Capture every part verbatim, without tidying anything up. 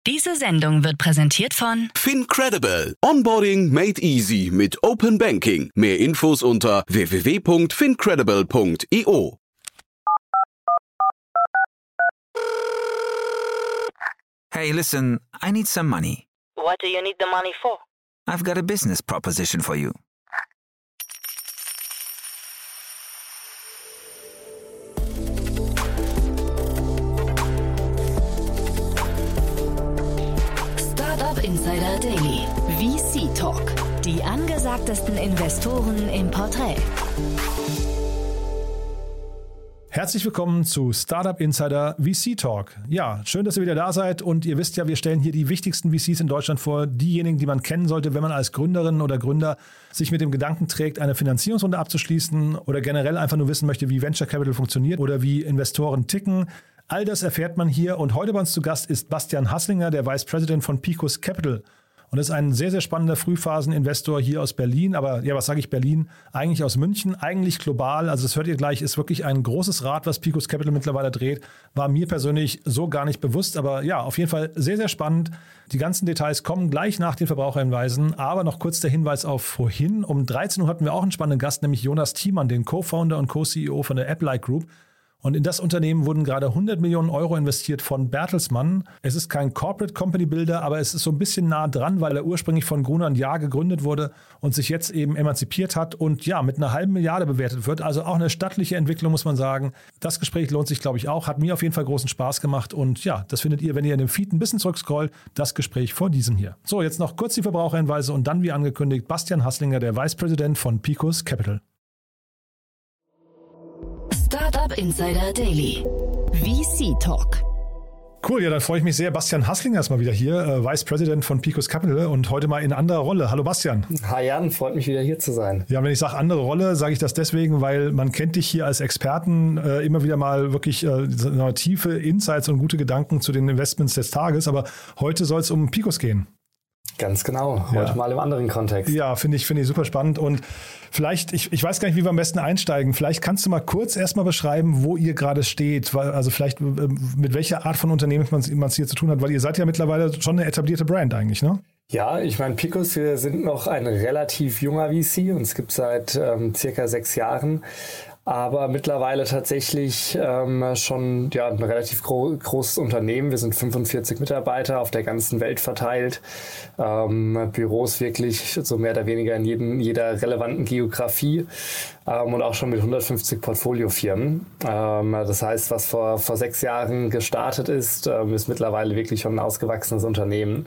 Diese Sendung wird präsentiert von FinCredible. Onboarding made easy mit Open Banking. Mehr Infos unter w w w punkt fincredible punkt i o. Hey, listen, I need some money. What do you need the money for? I've got a business proposition for you. Startup Insider Daily. V C Talk. Die angesagtesten Investoren im Porträt. Herzlich willkommen zu Startup Insider V C Talk. Ja, schön, dass ihr wieder da seid und ihr wisst ja, wir stellen hier die wichtigsten V Cs in Deutschland vor, diejenigen, die man kennen sollte, wenn man als Gründerin oder Gründer sich mit dem Gedanken trägt, eine Finanzierungsrunde abzuschließen oder generell einfach nur wissen möchte, wie Venture Capital funktioniert oder wie Investoren ticken. All das erfährt man hier und heute bei uns zu Gast ist Bastian Haßlinger, der Vice President von Picus Capital. Und das ist ein sehr, sehr spannender Frühphaseninvestor hier aus Berlin. Aber ja, was sage ich Berlin? Eigentlich aus München, eigentlich global. Also das hört ihr gleich, ist wirklich ein großes Rad, was Picus Capital mittlerweile dreht. War mir persönlich so gar nicht bewusst. Aber ja, auf jeden Fall sehr, sehr spannend. Die ganzen Details kommen gleich nach den Verbraucherhinweisen. Aber noch kurz der Hinweis auf vorhin. Um dreizehn Uhr hatten wir auch einen spannenden Gast, nämlich Jonas Thiemann, den Co-Founder und Co-C E O von der Applied Group. Und in das Unternehmen wurden gerade hundert Millionen Euro investiert von Bertelsmann. Es ist kein Corporate Company Builder, aber es ist so ein bisschen nah dran, weil er ursprünglich von Gruner und Jahr gegründet wurde und sich jetzt eben emanzipiert hat und ja, mit einer halben Milliarde bewertet wird. Also auch eine stattliche Entwicklung, muss man sagen. Das Gespräch lohnt sich, glaube ich, auch. Hat mir auf jeden Fall großen Spaß gemacht. Und ja, das findet ihr, wenn ihr in dem Feed ein bisschen zurückscrollt, das Gespräch vor diesem hier. So, jetzt noch kurz die Verbraucherhinweise und dann, wie angekündigt, Bastian Haßlinger, der Vice President von Picus Capital. Startup Insider Daily. V C Talk. Cool, ja, dann freue ich mich sehr. Bastian Haßlinger ist mal wieder hier, äh, Vice President von Picus Capital und heute mal in anderer Rolle. Hallo Bastian. Hi Jan, freut mich wieder hier zu sein. Ja, wenn ich sage andere Rolle, sage ich das deswegen, weil man kennt dich hier als Experten, äh, immer wieder mal wirklich äh, tiefe Insights und gute Gedanken zu den Investments des Tages, aber heute soll es um Picus gehen. Ganz genau, heute ja. Mal im anderen Kontext. Ja, finde ich, finde ich super spannend und vielleicht, ich, ich weiß gar nicht, wie wir am besten einsteigen. Vielleicht kannst du mal kurz erstmal beschreiben, wo ihr gerade steht, also vielleicht mit welcher Art von Unternehmen man es hier zu tun hat, weil ihr seid ja mittlerweile schon eine etablierte Brand eigentlich, ne? Ja, ich meine, Picus, wir sind noch ein relativ junger V C und es gibt seit ähm, circa sechs Jahren. Aber mittlerweile tatsächlich ähm, schon ja, ein relativ gro- großes Unternehmen. Wir sind fünfundvierzig Mitarbeiter auf der ganzen Welt verteilt. Ähm, Büros wirklich so mehr oder weniger in jedem, jeder relevanten Geografie ähm, und auch schon mit hundertfünfzig Portfoliofirmen. Ähm, das heißt, was vor, vor sechs Jahren gestartet ist, ähm, ist mittlerweile wirklich schon ein ausgewachsenes Unternehmen.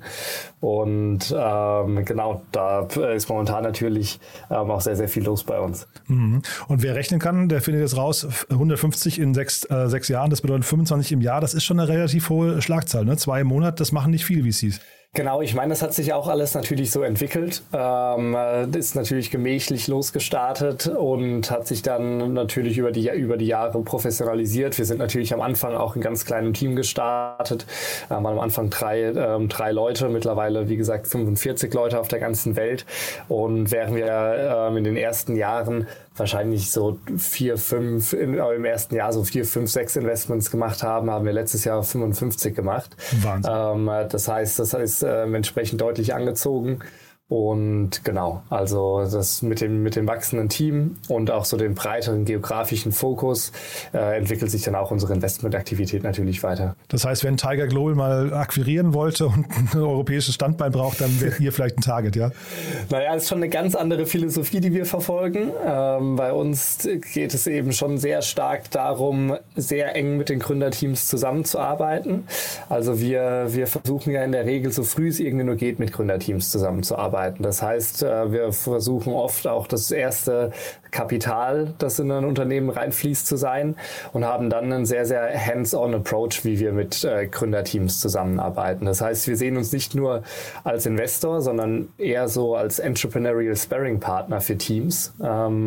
Und ähm, genau, da ist momentan natürlich ähm, auch sehr, sehr viel los bei uns. Mhm. Und wer rechnen kann, der findet jetzt raus, hundertfünfzig in sechs, äh, sechs Jahren, das bedeutet fünfundzwanzig im Jahr, das ist schon eine relativ hohe Schlagzahl, ne? Zwei im Monat, das machen nicht viele V Cs. Genau, ich meine, das hat sich auch alles natürlich so entwickelt, ähm, ist natürlich gemächlich losgestartet und hat sich dann natürlich über die, über die Jahre professionalisiert. Wir sind natürlich am Anfang auch in ganz kleinem Team gestartet, äh, waren am Anfang drei, ähm, drei Leute, mittlerweile wie gesagt fünfundvierzig Leute auf der ganzen Welt und während wir ähm, in den ersten Jahren wahrscheinlich so vier, fünf, in, im ersten Jahr so vier, fünf, sechs Investments gemacht haben, haben wir letztes Jahr fünfundfünfzig gemacht. Wahnsinn. Ähm, das heißt, das ist äh, entsprechend deutlich angezogen. Und genau, also das mit dem, mit dem wachsenden Team und auch so dem breiteren geografischen Fokus äh, entwickelt sich dann auch unsere Investmentaktivität natürlich weiter. Das heißt, wenn Tiger Global mal akquirieren wollte und ein europäisches Standbein braucht, dann wäre ihr vielleicht ein Target, ja? Naja, es ist schon eine ganz andere Philosophie, die wir verfolgen. Ähm, bei uns geht es eben schon sehr stark darum, sehr eng mit den Gründerteams zusammenzuarbeiten. Also wir, wir versuchen ja in der Regel, so früh es irgendwie nur geht, mit Gründerteams zusammenzuarbeiten. Das heißt, wir versuchen oft auch das erste Kapital, das in ein Unternehmen reinfließt, zu sein und haben dann einen sehr, sehr hands-on Approach, wie wir mit äh, Gründerteams zusammenarbeiten. Das heißt, wir sehen uns nicht nur als Investor, sondern eher so als Entrepreneurial Sparring Partner für Teams. Ähm,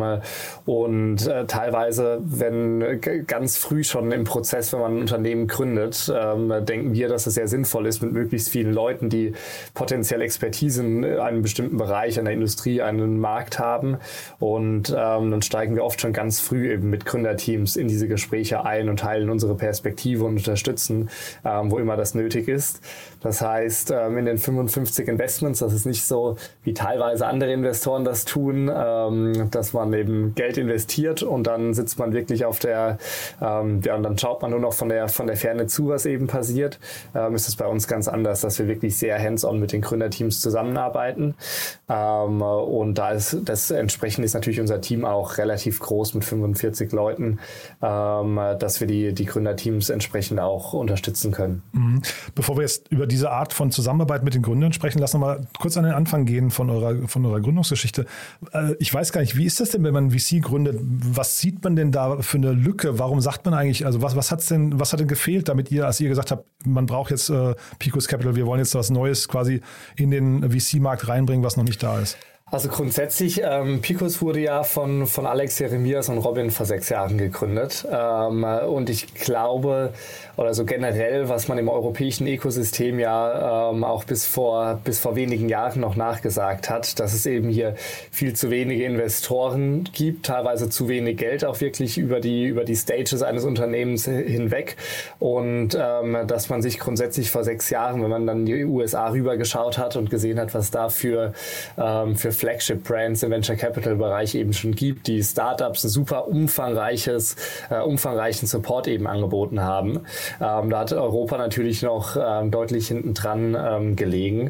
und äh, teilweise, wenn g- ganz früh schon im Prozess, wenn man ein Unternehmen gründet, ähm, denken wir, dass es sehr sinnvoll ist, mit möglichst vielen Leuten, die potenziell Expertise in einem bestimmten Bereich, einer Industrie, einen Markt haben. Und ähm, dann steigen wir oft schon ganz früh eben mit Gründerteams in diese Gespräche ein und teilen unsere Perspektive und unterstützen, ähm, wo immer das nötig ist. Das heißt, ähm, in den fünfundfünfzig Investments, das ist nicht so, wie teilweise andere Investoren das tun, ähm, dass man eben Geld investiert und dann sitzt man wirklich auf der, ähm, ja, und dann schaut man nur noch von der, von der Ferne zu, was eben passiert. Ähm, ist es bei uns ganz anders, dass wir wirklich sehr hands-on mit den Gründerteams zusammenarbeiten. Ähm, und da ist das entsprechend ist natürlich unser Team auch relativ groß mit fünfundvierzig Leuten, ähm, dass wir die, die Gründerteams entsprechend auch unterstützen können. Mhm. Bevor wir jetzt über diese Art von Zusammenarbeit mit den Gründern sprechen, lass noch mal kurz an den Anfang gehen von eurer, von eurer Gründungsgeschichte. Äh, ich weiß gar nicht, wie ist das denn, wenn man V C gründet? Was sieht man denn da für eine Lücke? Warum sagt man eigentlich, also was, was hat's denn, was hat denn gefehlt, damit ihr, als ihr gesagt habt, man braucht jetzt äh, Picos Capital, wir wollen jetzt was Neues quasi in den V C-Markt reinbringen, was noch nicht da ist? Also grundsätzlich, ähm, Picos wurde ja von, von Alex Jeremias und Robin vor sechs Jahren gegründet. Ähm, und ich glaube, oder so generell, was man im europäischen Ökosystem ja ähm, auch bis vor, bis vor wenigen Jahren noch nachgesagt hat, dass es eben hier viel zu wenige Investoren gibt, teilweise zu wenig Geld auch wirklich über die, über die Stages eines Unternehmens hinweg. Und ähm, dass man sich grundsätzlich vor sechs Jahren, wenn man dann in die U S A rübergeschaut hat und gesehen hat, was da für, ähm, für Flagship-Brands im Venture Capital-Bereich eben schon gibt, die Startups ein super umfangreiches, äh, umfangreichen Support eben angeboten haben. Ähm, da hat Europa natürlich noch ähm, deutlich hinten dran ähm, gelegen.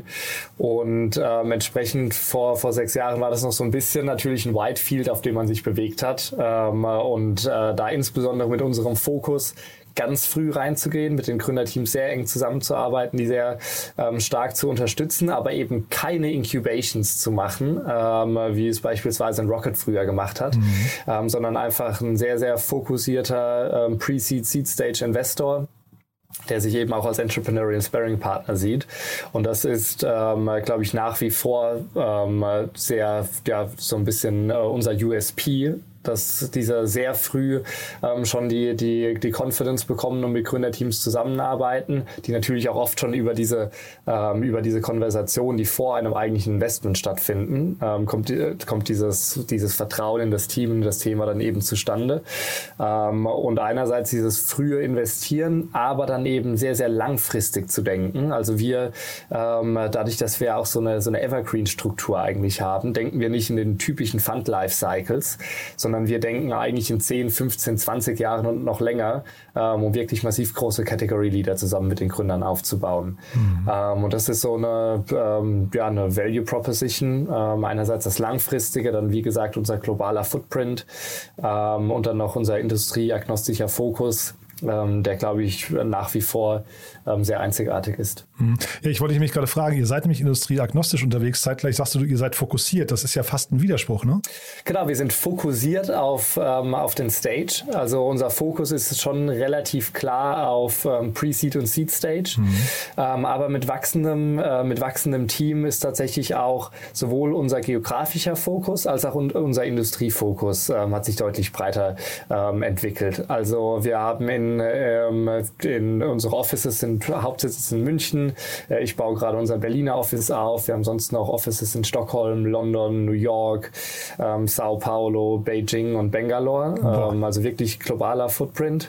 Und ähm, entsprechend vor, vor sechs Jahren war das noch so ein bisschen natürlich ein Whitefield, auf dem man sich bewegt hat. Ähm, und äh, da insbesondere mit unserem Fokus ganz früh reinzugehen, mit den Gründerteams sehr eng zusammenzuarbeiten, die sehr ähm, stark zu unterstützen, aber eben keine Incubations zu machen, ähm, wie es beispielsweise ein Rocket früher gemacht hat, mhm. ähm, sondern einfach ein sehr, sehr fokussierter ähm, Pre-Seed, Seed-Stage-Investor, der sich eben auch als Entrepreneurial Sparring Partner sieht. Und das ist, ähm, glaube ich, nach wie vor ähm, sehr, ja, so ein bisschen äh, unser U S P, dass diese sehr früh ähm, schon die, die, die Confidence bekommen und mit Gründerteams zusammenarbeiten, die natürlich auch oft schon über diese, ähm, über diese Konversation, die vor einem eigentlichen Investment stattfinden, ähm, kommt, kommt dieses, dieses Vertrauen in das Team, in das Thema dann eben zustande. Ähm, und einerseits dieses frühe Investieren, aber dann eben sehr, sehr langfristig zu denken. Also wir, ähm, dadurch, dass wir auch so eine, so eine Evergreen-Struktur eigentlich haben, denken wir nicht in den typischen Fund-Life-Cycles, sondern sondern wir denken eigentlich in zehn, fünfzehn, zwanzig Jahren und noch länger, ähm, um wirklich massiv große Category Leader zusammen mit den Gründern aufzubauen. Mhm. Ähm, und das ist so eine, ähm, ja, eine Value Proposition. Ähm, einerseits das Langfristige, dann wie gesagt unser globaler Footprint ähm, und dann noch unser industrieagnostischer Fokus, ähm, der, glaube ich, nach wie vor ähm, sehr einzigartig ist. Ja, ich wollte dich mich gerade fragen, ihr seid nämlich industrieagnostisch unterwegs, zeitgleich sagst du, ihr seid fokussiert. Das ist ja fast ein Widerspruch, ne? Genau, wir sind fokussiert auf, ähm, auf den Stage. Also unser Fokus ist schon relativ klar auf ähm, Pre-Seed und Seed-Stage. Mhm. Ähm, aber mit wachsendem, äh, mit wachsendem Team ist tatsächlich auch sowohl unser geografischer Fokus als auch un- unser Industriefokus ähm, hat sich deutlich breiter ähm, entwickelt. Also wir haben in, ähm, in unsere Offices sind Hauptsitz in München. Ich baue gerade unser Berliner Office auf. Wir haben sonst noch Offices in Stockholm, London, New York, ähm, Sao Paulo, Beijing und Bangalore. Ähm, also wirklich globaler Footprint.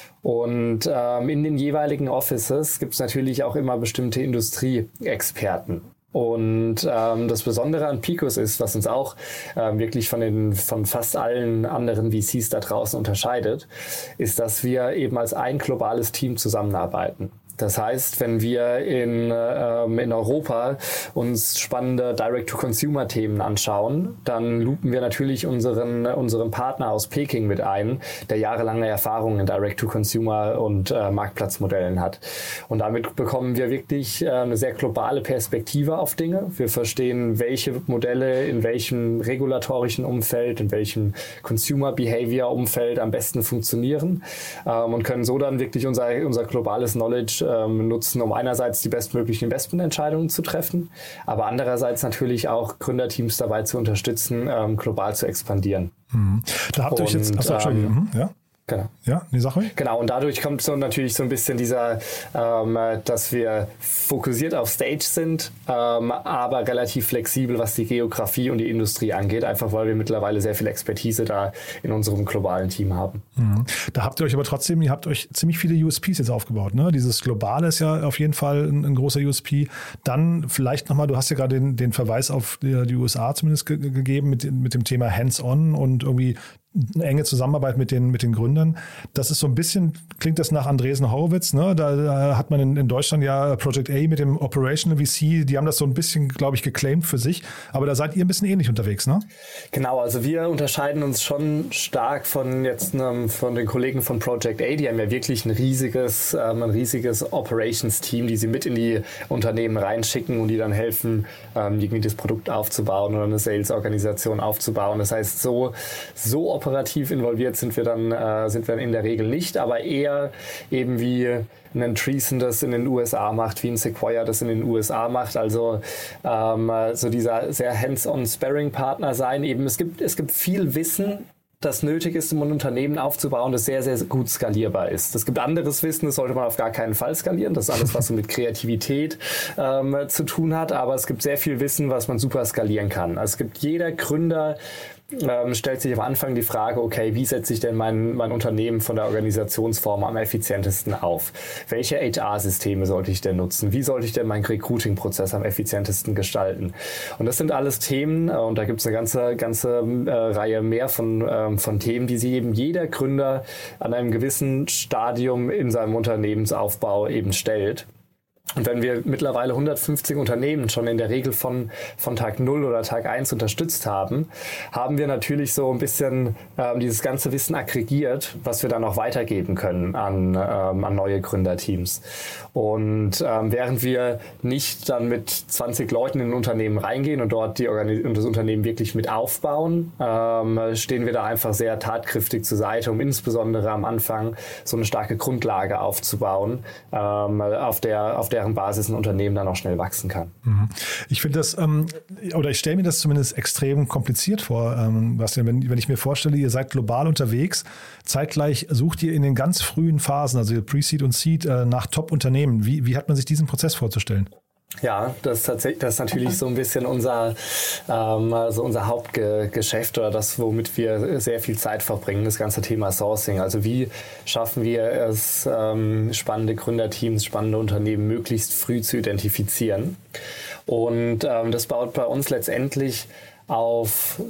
Und ähm, in den jeweiligen Offices gibt es natürlich auch immer bestimmte Industrieexperten. Und ähm, das Besondere an Picos ist, was uns auch ähm, wirklich von den von fast allen anderen V Cs da draußen unterscheidet, ist, dass wir eben als ein globales Team zusammenarbeiten. Das heißt, wenn wir in, ähm, in Europa uns spannende Direct-to-Consumer-Themen anschauen, dann loopen wir natürlich unseren, unseren Partner aus Peking mit ein, der jahrelange Erfahrung in Direct-to-Consumer und äh, Marktplatzmodellen hat. Und damit bekommen wir wirklich äh, eine sehr globale Perspektive auf Dinge. Wir verstehen, welche Modelle in welchem regulatorischen Umfeld, in welchem Consumer-Behavior-Umfeld am besten funktionieren ähm, und können so dann wirklich unser, unser globales Knowledge nutzen, um einerseits die bestmöglichen Investmententscheidungen zu treffen, aber andererseits natürlich auch Gründerteams dabei zu unterstützen, ähm, global zu expandieren. Mhm. Da habt ihr euch jetzt... Achso, Entschuldigung. Ähm, ja? Genau. Ja, die Sache? Genau, und dadurch kommt so natürlich so ein bisschen dieser, ähm, dass wir fokussiert auf Stage sind, ähm, aber relativ flexibel, was die Geografie und die Industrie angeht, einfach weil wir mittlerweile sehr viel Expertise da in unserem globalen Team haben. Mhm. Da habt ihr euch aber trotzdem, ihr habt euch ziemlich viele U S Ps jetzt aufgebaut, ne? Dieses Globale ist ja auf jeden Fall ein, ein großer U S P. Dann vielleicht nochmal, du hast ja gerade den, den Verweis auf die, die U S A zumindest ge- gegeben mit, mit dem Thema Hands-on und irgendwie eine enge Zusammenarbeit mit den, mit den Gründern. Das ist so ein bisschen, klingt das nach Andresen Horowitz, ne? Da, da hat man in, in Deutschland ja Project A mit dem Operational V C, die haben das so ein bisschen, glaube ich, geclaimed für sich. Aber da seid ihr ein bisschen ähnlich unterwegs, ne? Genau, also wir unterscheiden uns schon stark von jetzt ähm, von den Kollegen von Project A. Die haben ja wirklich ein riesiges, ähm, ein riesiges Operations-Team, die sie mit in die Unternehmen reinschicken und die dann helfen, ähm, irgendwie das Produkt aufzubauen oder eine Sales-Organisation aufzubauen. Das heißt, so, so operativ involviert sind wir dann äh, sind wir in der Regel nicht, aber eher eben wie ein Andreessen das in den U S A macht, wie ein Sequoia das in den U S A macht, also ähm, so dieser sehr hands-on Sparring-Partner sein. Eben es gibt es gibt viel Wissen, das nötig ist, um ein Unternehmen aufzubauen, das sehr, sehr gut skalierbar ist. Es gibt anderes Wissen, das sollte man auf gar keinen Fall skalieren. Das ist alles, was so mit Kreativität ähm, zu tun hat, aber es gibt sehr viel Wissen, was man super skalieren kann. Also es gibt jeder Gründer, Ähm, stellt sich am Anfang die Frage, okay, wie setze ich denn mein, mein Unternehmen von der Organisationsform am effizientesten auf? Welche H R-Systeme sollte ich denn nutzen? Wie sollte ich denn meinen Recruiting-Prozess am effizientesten gestalten? Und das sind alles Themen, äh, und da gibt es eine ganze, ganze äh, Reihe mehr von, ähm, von Themen, die sich eben jeder Gründer an einem gewissen Stadium in seinem Unternehmensaufbau eben stellt. Und wenn wir mittlerweile hundertfünfzig Unternehmen schon in der Regel von, von Tag null oder Tag eins unterstützt haben, haben wir natürlich so ein bisschen ähm, dieses ganze Wissen aggregiert, was wir dann auch weitergeben können an, ähm, an neue Gründerteams. Und ähm, während wir nicht dann mit zwanzig Leuten in ein Unternehmen reingehen und dort die Organis- und das Unternehmen wirklich mit aufbauen, ähm, stehen wir da einfach sehr tatkräftig zur Seite, um insbesondere am Anfang so eine starke Grundlage aufzubauen, ähm, auf der, auf deren Basis ein Unternehmen dann auch schnell wachsen kann. Ich finde das, ähm, oder ich stelle mir das zumindest extrem kompliziert vor, ähm, Bastian, wenn, wenn ich mir vorstelle, ihr seid global unterwegs, zeitgleich sucht ihr in den ganz frühen Phasen, also Pre-Seed und Seed, äh, nach Top-Unternehmen. Wie, wie hat man sich diesen Prozess vorzustellen? Ja, das ist tatsächlich, das ist natürlich so ein bisschen unser, ähm, also unser Hauptgeschäft oder das, womit wir sehr viel Zeit verbringen, das ganze Thema Sourcing. Also wie schaffen wir es, ähm, spannende Gründerteams, spannende Unternehmen möglichst früh zu identifizieren? Und ähm, das baut bei uns letztendlich auf,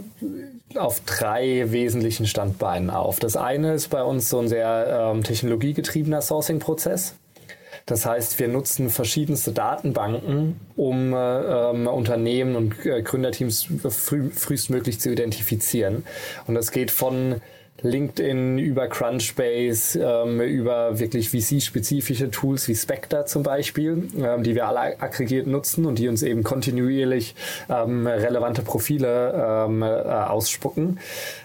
auf drei wesentlichen Standbeinen auf. Das eine ist bei uns so ein sehr ähm, technologiegetriebener Sourcing-Prozess. Das heißt, wir nutzen verschiedenste Datenbanken, um ähm, Unternehmen und äh, Gründerteams früh, frühestmöglich zu identifizieren. Und das geht von LinkedIn über Crunchbase, ähm, über wirklich V C-spezifische Tools wie Spectre zum Beispiel, ähm, die wir alle aggregiert nutzen und die uns eben kontinuierlich ähm, relevante Profile ähm, äh, ausspucken.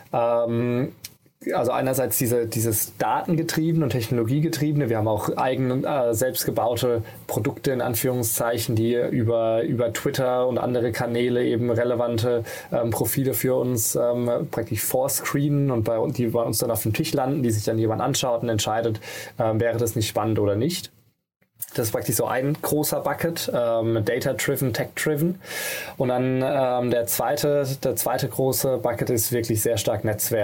Ähm, Also einerseits diese, dieses datengetriebene und technologiegetriebene. Wir haben auch eigene, äh, selbstgebaute Produkte in Anführungszeichen, die über, über Twitter und andere Kanäle eben relevante ähm, Profile für uns ähm, praktisch vorscreenen und bei, die bei uns dann auf dem Tisch landen, die sich dann jemand anschaut und entscheidet, ähm, wäre das nicht spannend oder nicht. Das ist praktisch so ein großer Bucket, ähm, Data-driven, Tech-driven. Und dann ähm, der zweite, der zweite große Bucket ist wirklich sehr stark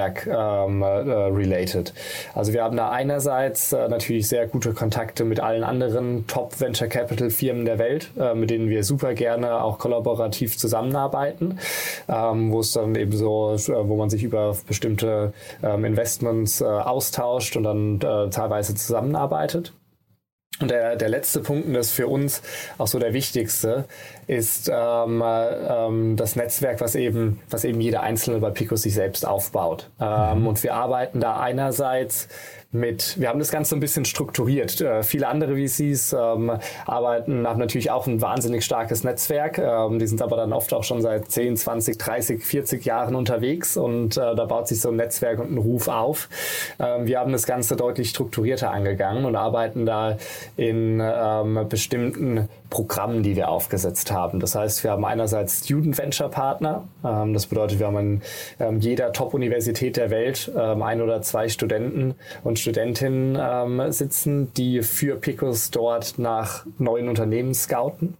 Netzwerk-related. Ähm, äh, also wir haben da einerseits äh, natürlich sehr gute Kontakte mit allen anderen Top-Venture-Capital-Firmen der Welt, äh, mit denen wir super gerne auch kollaborativ zusammenarbeiten, ähm, wo es dann eben so, äh, wo man sich über bestimmte ähm, Investments äh, austauscht und dann äh, teilweise zusammenarbeitet. Und der, der letzte Punkt, und das ist für uns auch so der wichtigste, ist ähm, ähm, das Netzwerk, was eben, was eben jeder Einzelne bei Pico sich selbst aufbaut. Ähm, mhm. Und wir arbeiten da einerseits mit, wir haben das Ganze ein bisschen strukturiert. Äh, viele andere V Cs ähm, arbeiten, haben natürlich auch ein wahnsinnig starkes Netzwerk. Ähm, die sind aber dann oft auch schon seit zehn, zwanzig, dreißig, vierzig Jahren unterwegs und äh, da baut sich so ein Netzwerk und ein Ruf auf. Ähm, wir haben das Ganze deutlich strukturierter angegangen und arbeiten da in ähm, bestimmten Programmen, die wir aufgesetzt haben. Das heißt, wir haben einerseits Student Venture Partner. Ähm, das bedeutet, wir haben an ähm, jeder Top-Universität der Welt ähm, ein oder zwei Studenten und Studentinnen ähm, sitzen, die für Picos dort nach neuen Unternehmen scouten.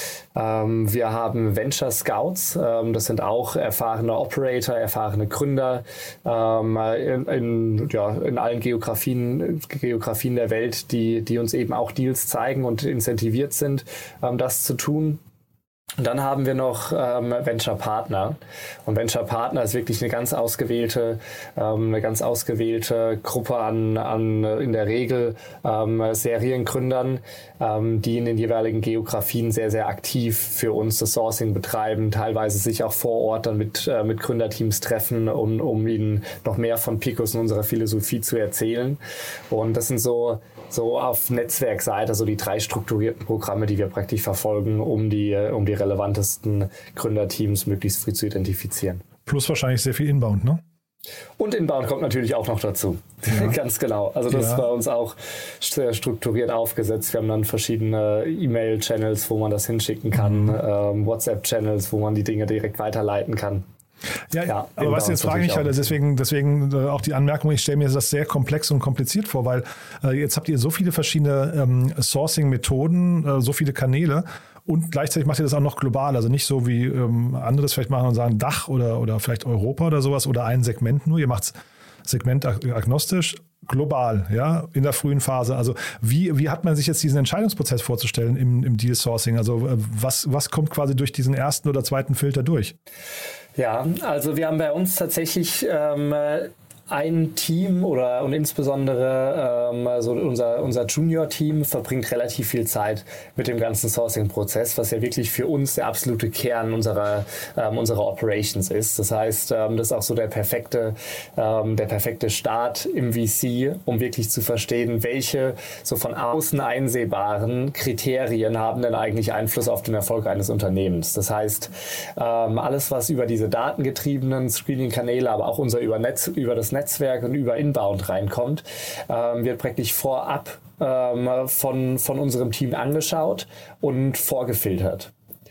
Ähm, wir haben Venture Scouts. Ähm, das sind auch erfahrene Operator, erfahrene Gründer ähm, in, in, ja, in allen Geografien, Geografien der Welt, die, die uns eben auch Deals zeigen und incentiviert sind, ähm, das zu tun. Und dann haben wir noch ähm, Venture Partner. Und Venture Partner ist wirklich eine ganz ausgewählte, ähm, eine ganz ausgewählte Gruppe an, an in der Regel ähm, Seriengründern, ähm, die in den jeweiligen Geografien sehr, sehr aktiv für uns das Sourcing betreiben, teilweise sich auch vor Ort dann mit, äh, mit Gründerteams treffen, um, um ihnen noch mehr von Picos und unserer Philosophie zu erzählen. Und das sind so so auf Netzwerkseite, so die drei strukturierten Programme, die wir praktisch verfolgen, um die, um die relevantesten Gründerteams möglichst früh zu identifizieren. Plus wahrscheinlich sehr viel Inbound, ne? Und Inbound kommt natürlich auch noch dazu. Ja. Ganz genau. Also das ja. ist bei uns auch sehr strukturiert aufgesetzt. Wir haben dann verschiedene E-Mail-Channels, wo man das hinschicken kann, mhm. ähm, WhatsApp-Channels, wo man die Dinge direkt weiterleiten kann. Ja, ja, aber was jetzt frage ich halt, deswegen, deswegen äh, auch die Anmerkung, ich stelle mir das sehr komplex und kompliziert vor, weil äh, jetzt habt ihr so viele verschiedene ähm, Sourcing-Methoden, äh, so viele Kanäle und gleichzeitig macht ihr das auch noch global, also nicht so wie ähm, andere das vielleicht machen und sagen Dach oder, oder vielleicht Europa oder sowas oder ein Segment nur, ihr macht es segmentagnostisch, global, ja, in der frühen Phase. Also wie, wie hat man sich jetzt diesen Entscheidungsprozess vorzustellen im, im Deal-Sourcing? Also äh, was, was kommt quasi durch diesen ersten oder zweiten Filter durch? Ja, also wir haben bei uns tatsächlich ähm, ein Team oder und insbesondere ähm, also unser, unser Junior-Team verbringt relativ viel Zeit mit dem ganzen Sourcing-Prozess, was ja wirklich für uns der absolute Kern unserer, ähm, unserer Operations ist. Das heißt, ähm, das ist auch so der perfekte, ähm, der perfekte Start im V C, um wirklich zu verstehen, welche so von außen einsehbaren Kriterien haben denn eigentlich Einfluss auf den Erfolg eines Unternehmens. Das heißt, ähm, alles, was über diese datengetriebenen Screening-Kanäle, aber auch unser über Netz, über das Netzwerk und über Inbound reinkommt, ähm, wird praktisch vorab ähm, von, von unserem Team angeschaut und vorgefiltert.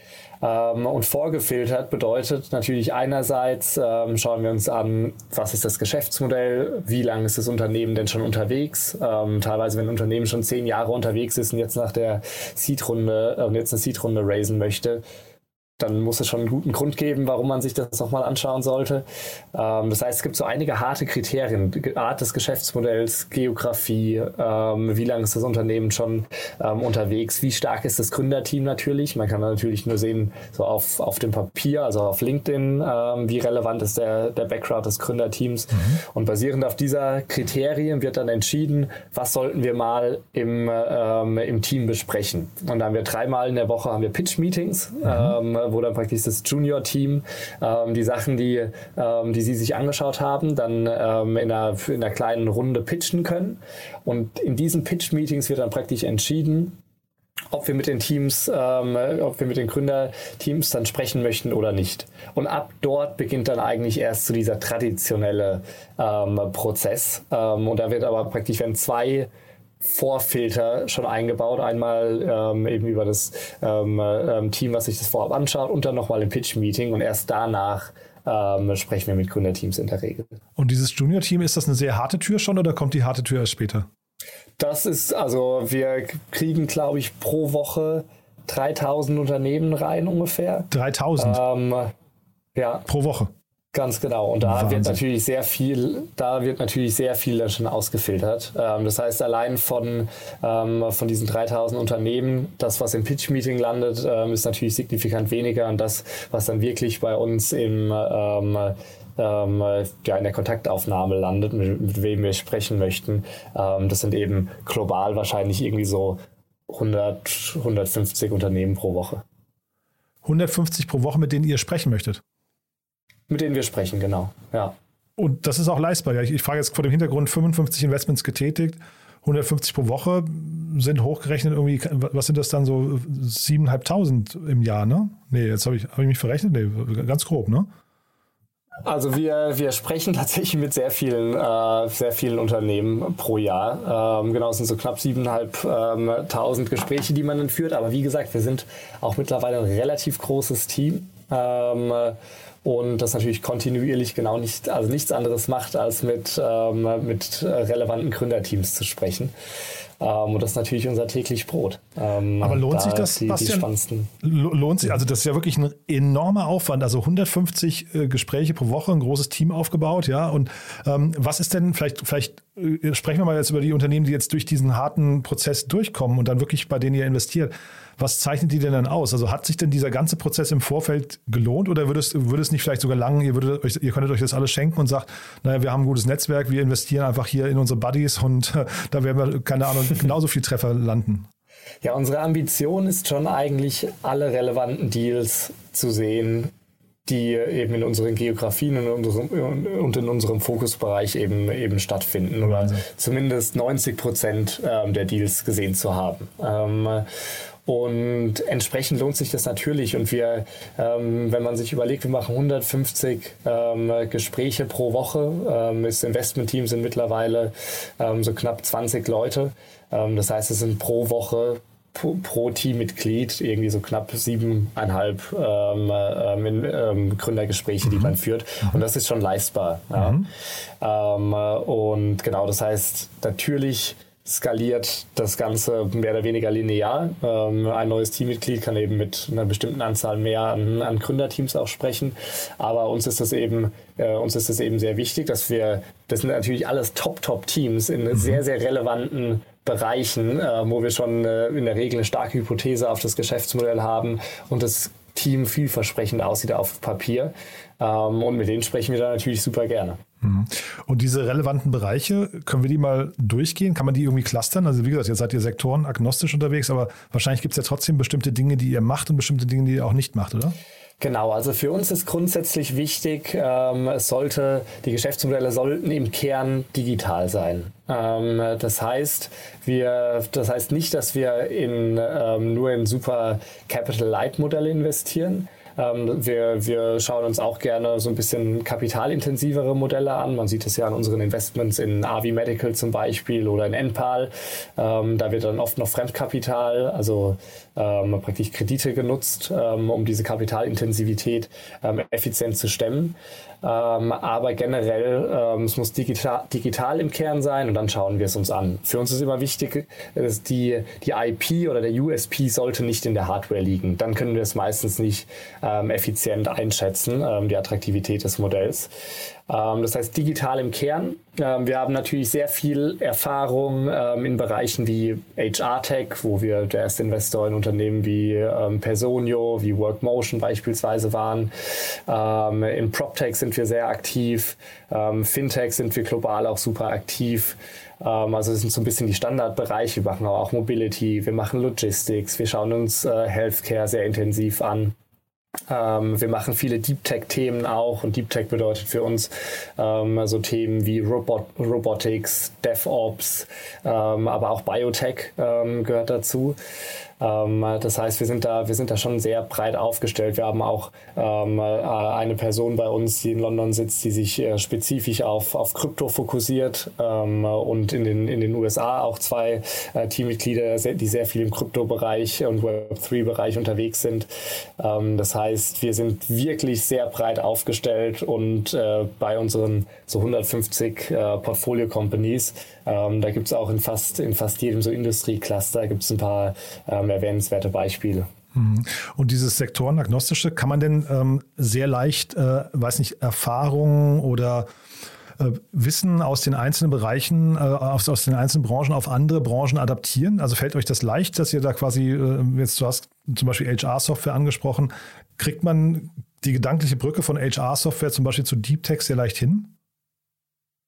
Ähm, und vorgefiltert bedeutet natürlich einerseits, ähm, schauen wir uns an, was ist das Geschäftsmodell, wie lange ist das Unternehmen denn schon unterwegs. Ähm, teilweise, wenn ein Unternehmen schon zehn Jahre unterwegs ist und jetzt nach der Seed-Runde äh, und jetzt eine Seed-Runde raisen möchte, dann muss es schon einen guten Grund geben, warum man sich das nochmal anschauen sollte. Ähm, das heißt, es gibt so einige harte Kriterien. Art des Geschäftsmodells, Geografie, ähm, wie lange ist das Unternehmen schon ähm, unterwegs, wie stark ist das Gründerteam natürlich. Man kann natürlich nur sehen, so auf, auf dem Papier, also auf LinkedIn, ähm, wie relevant ist der, der Background des Gründerteams. Mhm. Und basierend auf dieser Kriterien wird dann entschieden, was sollten wir mal im, ähm, im Team besprechen. Und da haben wir dreimal in der Woche haben wir Pitch-Meetings, mhm. ähm, wo dann praktisch das Junior-Team ähm, die Sachen, die, ähm, die sie sich angeschaut haben, dann ähm, in, einer, in einer kleinen Runde pitchen können. Und in diesen Pitch-Meetings wird dann praktisch entschieden, ob wir mit den Teams, ähm, ob wir mit den Gründerteams dann sprechen möchten oder nicht. Und ab dort beginnt dann eigentlich erst so dieser traditionelle ähm, Prozess. Ähm, und da wird aber praktisch, wenn zwei Vorfilter schon eingebaut, einmal ähm, eben über das ähm, ähm, Team, was sich das vorab anschaut und dann nochmal im Pitch-Meeting und erst danach ähm, sprechen wir mit Gründerteams in der Regel. Und dieses Junior-Team, ist das eine sehr harte Tür schon oder kommt die harte Tür erst später? Das ist, also wir kriegen, glaube ich, pro Woche dreitausend Unternehmen rein ungefähr. dreitausend? Ähm, ja. Pro Woche? Ganz genau. Und da Wahnsinn. wird natürlich sehr viel, da wird natürlich sehr viel schon ausgefiltert. Ähm, das heißt, allein von, ähm, von diesen dreitausend Unternehmen, das, was im Pitch-Meeting landet, ähm, ist natürlich signifikant weniger. Und das, was dann wirklich bei uns im, ähm, ähm, ja, in der Kontaktaufnahme landet, mit, mit wem wir sprechen möchten, ähm, das sind eben global wahrscheinlich irgendwie so hundert, hundertfünfzig Unternehmen pro Woche. hundertfünfzig pro Woche, mit denen ihr sprechen möchtet? Mit denen wir sprechen, genau, ja. Und das ist auch leistbar. Ja, ich, ich frage jetzt vor dem Hintergrund, fünfundfünfzig Investments getätigt, hundertfünfzig pro Woche sind hochgerechnet irgendwie, was sind das dann so, siebeneinhalbtausend im Jahr, ne? Nee, jetzt habe ich, hab ich mich verrechnet? Nee, ganz grob, ne? Also wir, wir sprechen tatsächlich mit sehr vielen, äh, sehr vielen Unternehmen pro Jahr. Ähm, genau, es sind so knapp siebeneinhalbtausend ähm, Gespräche, die man dann führt. Aber wie gesagt, wir sind auch mittlerweile ein relativ großes Team. Ähm, und das natürlich kontinuierlich genau nicht, also nichts anderes macht, als mit, ähm, mit relevanten Gründerteams zu sprechen. Ähm, und das ist natürlich unser täglich Brot. Ähm, Aber lohnt da sich das, die, Bastian? Die lohnt sich, also das ist ja wirklich ein enormer Aufwand, also hundertfünfzig äh, Gespräche pro Woche, ein großes Team aufgebaut, ja. Und ähm, was ist denn, vielleicht, vielleicht äh, sprechen wir mal jetzt über die Unternehmen, die jetzt durch diesen harten Prozess durchkommen und dann wirklich bei denen ihr investiert. Was zeichnet die denn dann aus? Also hat sich denn dieser ganze Prozess im Vorfeld gelohnt oder würde es, würde es nicht vielleicht sogar lang, ihr, würdet euch, ihr könntet euch das alles schenken und sagt, naja, wir haben ein gutes Netzwerk, wir investieren einfach hier in unsere Buddies und äh, da werden wir, keine Ahnung, genauso viel Treffer landen? Ja, unsere Ambition ist schon eigentlich, alle relevanten Deals zu sehen, die eben in unseren Geografien und in unserem, und in unserem Fokusbereich eben, eben stattfinden. Oder Wahnsinn. Zumindest neunzig Prozent ähm, der Deals gesehen zu haben. Ähm, Und entsprechend lohnt sich das natürlich. Und wir, ähm, wenn man sich überlegt, wir machen hundertfünfzig ähm, Gespräche pro Woche. Ähm, das Investmentteam sind mittlerweile ähm, so knapp zwanzig Leute. Ähm, das heißt, es sind pro Woche pro, pro Teammitglied irgendwie so knapp siebeneinhalb ähm, ähm, ähm, Gründergespräche, die mhm. man führt. Und das ist schon leistbar. Ja. Mhm. Ähm, und genau, das heißt, natürlich skaliert das Ganze mehr oder weniger linear. Ähm, ein neues Teammitglied kann eben mit einer bestimmten Anzahl mehr an, an Gründerteams auch sprechen. Aber uns ist das eben, äh, uns ist das eben sehr wichtig, dass wir, das sind natürlich alles Top-Top-Teams in mhm. sehr, sehr relevanten Bereichen, äh, wo wir schon äh, in der Regel eine starke Hypothese auf das Geschäftsmodell haben und das Team vielversprechend aussieht auf Papier. Ähm, und mit denen sprechen wir da natürlich super gerne. Und diese relevanten Bereiche, können wir die mal durchgehen? Kann man die irgendwie clustern? Also wie gesagt, jetzt seid ihr sektorenagnostisch unterwegs, aber wahrscheinlich gibt es ja trotzdem bestimmte Dinge, die ihr macht und bestimmte Dinge, die ihr auch nicht macht, oder? Genau, also für uns ist grundsätzlich wichtig, ähm, es sollte, die Geschäftsmodelle sollten im Kern digital sein. Ähm, das heißt, wir, das heißt nicht, dass wir in, ähm, nur in super Capital-Light-Modelle investieren. Ähm, wir, wir schauen uns auch gerne so ein bisschen kapitalintensivere Modelle an. Man sieht es ja an unseren Investments in A V I Medical zum Beispiel oder in Enpal. Ähm, da wird dann oft noch Fremdkapital, also ähm, praktisch Kredite genutzt, ähm, um diese Kapitalintensivität ähm, effizient zu stemmen. Ähm, aber generell, ähm, es muss digital, digital im Kern sein und dann schauen wir es uns an. Für uns ist immer wichtig, dass die, die I P oder der U S P sollte nicht in der Hardware liegen. Dann können wir es meistens nicht ähm, effizient einschätzen, ähm, die Attraktivität des Modells. Ähm, das heißt digital im Kern. Ähm, wir haben natürlich sehr viel Erfahrung ähm, in Bereichen wie H R-Tech, wo wir der erste Investor in Unternehmen wie ähm, Personio, wie Workmotion beispielsweise waren. Ähm, in PropTech sind wir sehr aktiv. Ähm, Fintech sind wir global auch super aktiv. Ähm, also das sind so ein bisschen die Standardbereiche. Wir machen aber auch Mobility, wir machen Logistics, wir schauen uns äh, Healthcare sehr intensiv an. Ähm, wir machen viele Deep Tech-Themen auch und Deep Tech bedeutet für uns ähm, so Themen wie Robot Robotics, DevOps, ähm, aber auch Biotech ähm, gehört dazu. Ähm, das heißt, wir sind da, wir sind da schon sehr breit aufgestellt. Wir haben auch ähm, eine Person bei uns, die in London sitzt, die sich äh, spezifisch auf, auf Krypto fokussiert ähm, und in den, in den U S A auch zwei äh, Teammitglieder, die sehr viel im Krypto-Bereich und Web drei Bereich unterwegs sind. Ähm, das heißt, wir sind wirklich sehr breit aufgestellt und äh, bei unseren so hundertfünfzig äh, Portfolio-Companies, ähm, da gibt es auch in fast, in fast jedem so Industriecluster gibt es ein paar ähm, erwähnenswerte Beispiele. Und dieses sektorenagnostische, kann man denn ähm, sehr leicht, äh, weiß nicht, Erfahrungen oder äh, Wissen aus den einzelnen Bereichen, äh, aus, aus den einzelnen Branchen auf andere Branchen adaptieren? Also fällt euch das leicht, dass ihr da quasi, äh, jetzt du hast zum Beispiel H R-Software angesprochen, kriegt man die gedankliche Brücke von H R-Software zum Beispiel zu Deep Tech sehr leicht hin?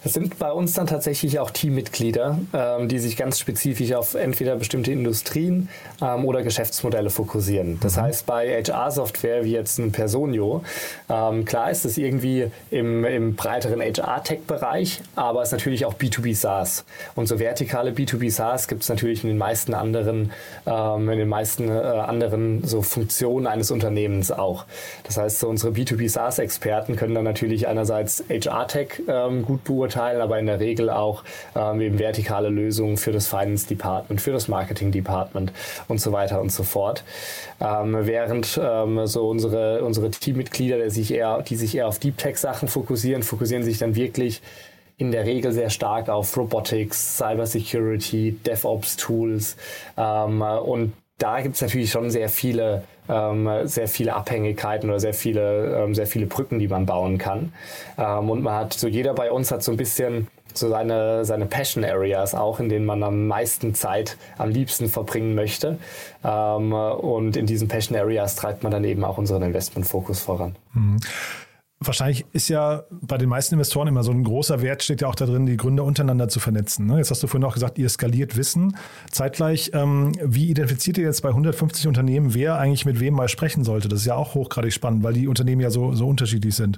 Das sind bei uns dann tatsächlich auch Teammitglieder, ähm, die sich ganz spezifisch auf entweder bestimmte Industrien ähm, oder Geschäftsmodelle fokussieren. Das mhm. heißt, bei H R-Software wie jetzt ein Personio, ähm, klar ist es irgendwie im, im breiteren H R-Tech-Bereich, aber es ist natürlich auch B zwei B SaaS. Und so vertikale B zwei B SaaS gibt es natürlich in den meisten anderen, ähm, in den meisten äh, anderen so Funktionen eines Unternehmens auch. Das heißt, so unsere B zwei B SaaS-Experten können dann natürlich einerseits H R-Tech ähm, gut beurteilen, aber in der Regel auch ähm, eben vertikale Lösungen für das Finance Department, für das Marketing Department und so weiter und so fort. Ähm, während ähm, so unsere, unsere Teammitglieder, die sich eher, die sich eher auf Deep Tech Sachen fokussieren, fokussieren sich dann wirklich in der Regel sehr stark auf Robotics, Cybersecurity, DevOps-Tools ähm, und da gibt es natürlich schon sehr viele, ähm, sehr viele Abhängigkeiten oder sehr viele, ähm, sehr viele Brücken, die man bauen kann. Ähm, und man hat, so jeder bei uns hat so ein bisschen so seine, seine Passion Areas auch, in denen man am meisten Zeit am liebsten verbringen möchte. Ähm, und in diesen Passion Areas treibt man dann eben auch unseren Investmentfokus voran. Mhm. Wahrscheinlich ist ja bei den meisten Investoren immer so ein großer Wert, steht ja auch da drin, die Gründer untereinander zu vernetzen. Ne? Jetzt hast du vorhin auch gesagt, ihr skaliert Wissen. Zeitgleich, ähm, wie identifiziert ihr jetzt bei hundertfünfzig Unternehmen, wer eigentlich mit wem mal sprechen sollte? Das ist ja auch hochgradig spannend, weil die Unternehmen ja so, so unterschiedlich sind.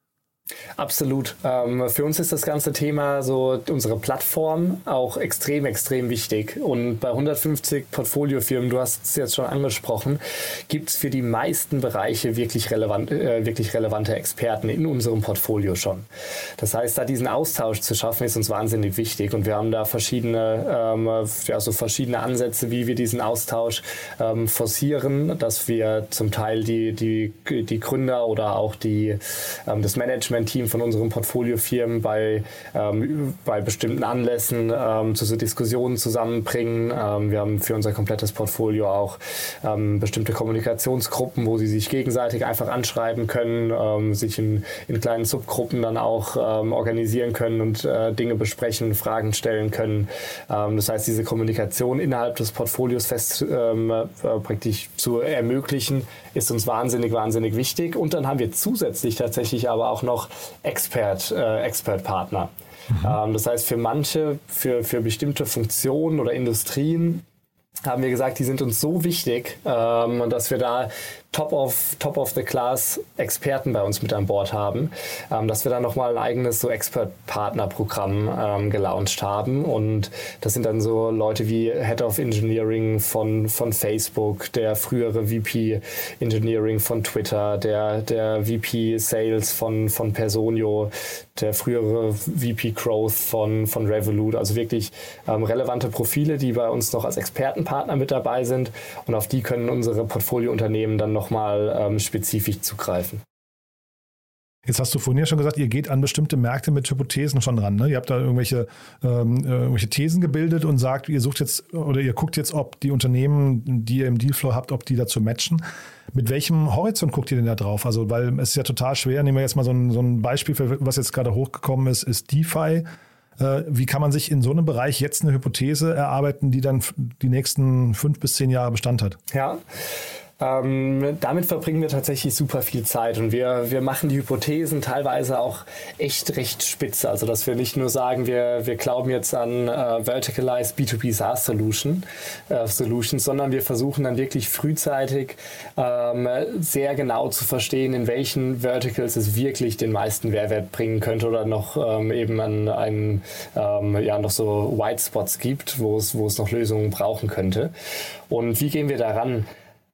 Absolut. Ähm, für uns ist das ganze Thema, so unsere Plattform, auch extrem, extrem wichtig. Und bei hundertfünfzig Portfoliofirmen, du hast es jetzt schon angesprochen, gibt es für die meisten Bereiche wirklich, relevant, äh, wirklich relevante Experten in unserem Portfolio schon. Das heißt, da diesen Austausch zu schaffen, ist uns wahnsinnig wichtig. Und wir haben da verschiedene, ähm, ja, so verschiedene Ansätze, wie wir diesen Austausch ähm, forcieren, dass wir zum Teil die, die, die Gründer oder auch die, ähm, das Management Team von unseren Portfoliofirmen bei, ähm, bei bestimmten Anlässen ähm, zu so Diskussionen zusammenbringen. Ähm, wir haben für unser komplettes Portfolio auch ähm, bestimmte Kommunikationsgruppen, wo sie sich gegenseitig einfach anschreiben können, ähm, sich in, in kleinen Subgruppen dann auch ähm, organisieren können und äh, Dinge besprechen, Fragen stellen können. Ähm, das heißt, diese Kommunikation innerhalb des Portfolios fest ähm, äh, praktisch zu ermöglichen, ist uns wahnsinnig, wahnsinnig wichtig. Und dann haben wir zusätzlich tatsächlich aber auch noch Expert, äh, Expert-Partner. Mhm. Ähm, das heißt, für manche, für, für bestimmte Funktionen oder Industrien haben wir gesagt, die sind uns so wichtig, ähm, dass wir da Top of, Top of the Class Experten bei uns mit an Bord haben, ähm, dass wir da nochmal ein eigenes so Expert-Partner-Programm ähm, gelauncht haben. Und das sind dann so Leute wie Head of Engineering von, von Facebook, der frühere V P Engineering von Twitter, der, der V P Sales von, von Personio, der frühere V P Growth von, von Revolut. Also wirklich ähm, relevante Profile, die bei uns noch als Expertenpartner mit dabei sind. Und auf die können unsere Portfoliounternehmen dann nochmal ähm, spezifisch zugreifen. Jetzt hast du vorhin ja schon gesagt, ihr geht an bestimmte Märkte mit Hypothesen schon ran. Ne? Ihr habt da irgendwelche, ähm, irgendwelche Thesen gebildet und sagt, ihr sucht jetzt oder ihr guckt jetzt, ob die Unternehmen, die ihr im Dealflow habt, ob die dazu matchen. Mit welchem Horizont guckt ihr denn da drauf? Also, weil es ist ja total schwer. Nehmen wir jetzt mal so ein, so ein Beispiel, für, was jetzt gerade hochgekommen ist, ist DeFi. Äh, wie kann man sich in so einem Bereich jetzt eine Hypothese erarbeiten, die dann die nächsten fünf bis zehn Jahre Bestand hat? Ja. Ähm, damit verbringen wir tatsächlich super viel Zeit und wir, wir machen die Hypothesen teilweise auch echt recht spitze. Also dass wir nicht nur sagen, wir, wir glauben jetzt an äh, Verticalized B zwei B SaaS Solution, äh, Solutions, sondern wir versuchen dann wirklich frühzeitig ähm, sehr genau zu verstehen, in welchen Verticals es wirklich den meisten Mehrwert bringen könnte oder noch ähm, eben an einen, ähm, ja, noch so White Spots gibt, wo es, wo es noch Lösungen brauchen könnte. Und wie gehen wir daran?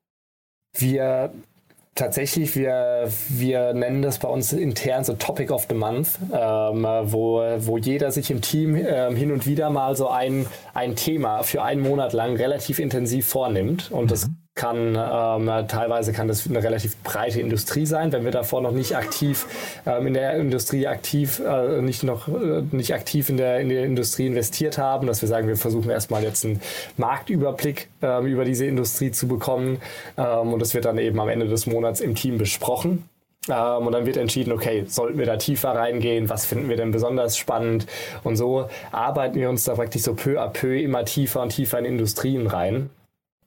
Wir tatsächlich, wir, wir nennen das bei uns intern so Topic of the Month, ähm, wo, wo jeder sich im Team ähm, hin und wieder mal so ein, ein Thema für einen Monat lang relativ intensiv vornimmt. Und das kann ähm, teilweise kann das eine relativ breite Industrie sein, wenn wir davor noch nicht aktiv ähm, in der Industrie aktiv äh, nicht noch äh, nicht aktiv in der in der Industrie investiert haben, dass wir sagen, wir versuchen erstmal jetzt einen Marktüberblick ähm, über diese Industrie zu bekommen ähm, und das wird dann eben am Ende des Monats im Team besprochen. Ähm, und dann wird entschieden, okay, sollten wir da tiefer reingehen, was finden wir denn besonders spannend, und so arbeiten wir uns da praktisch so peu à peu immer tiefer und tiefer in Industrien rein.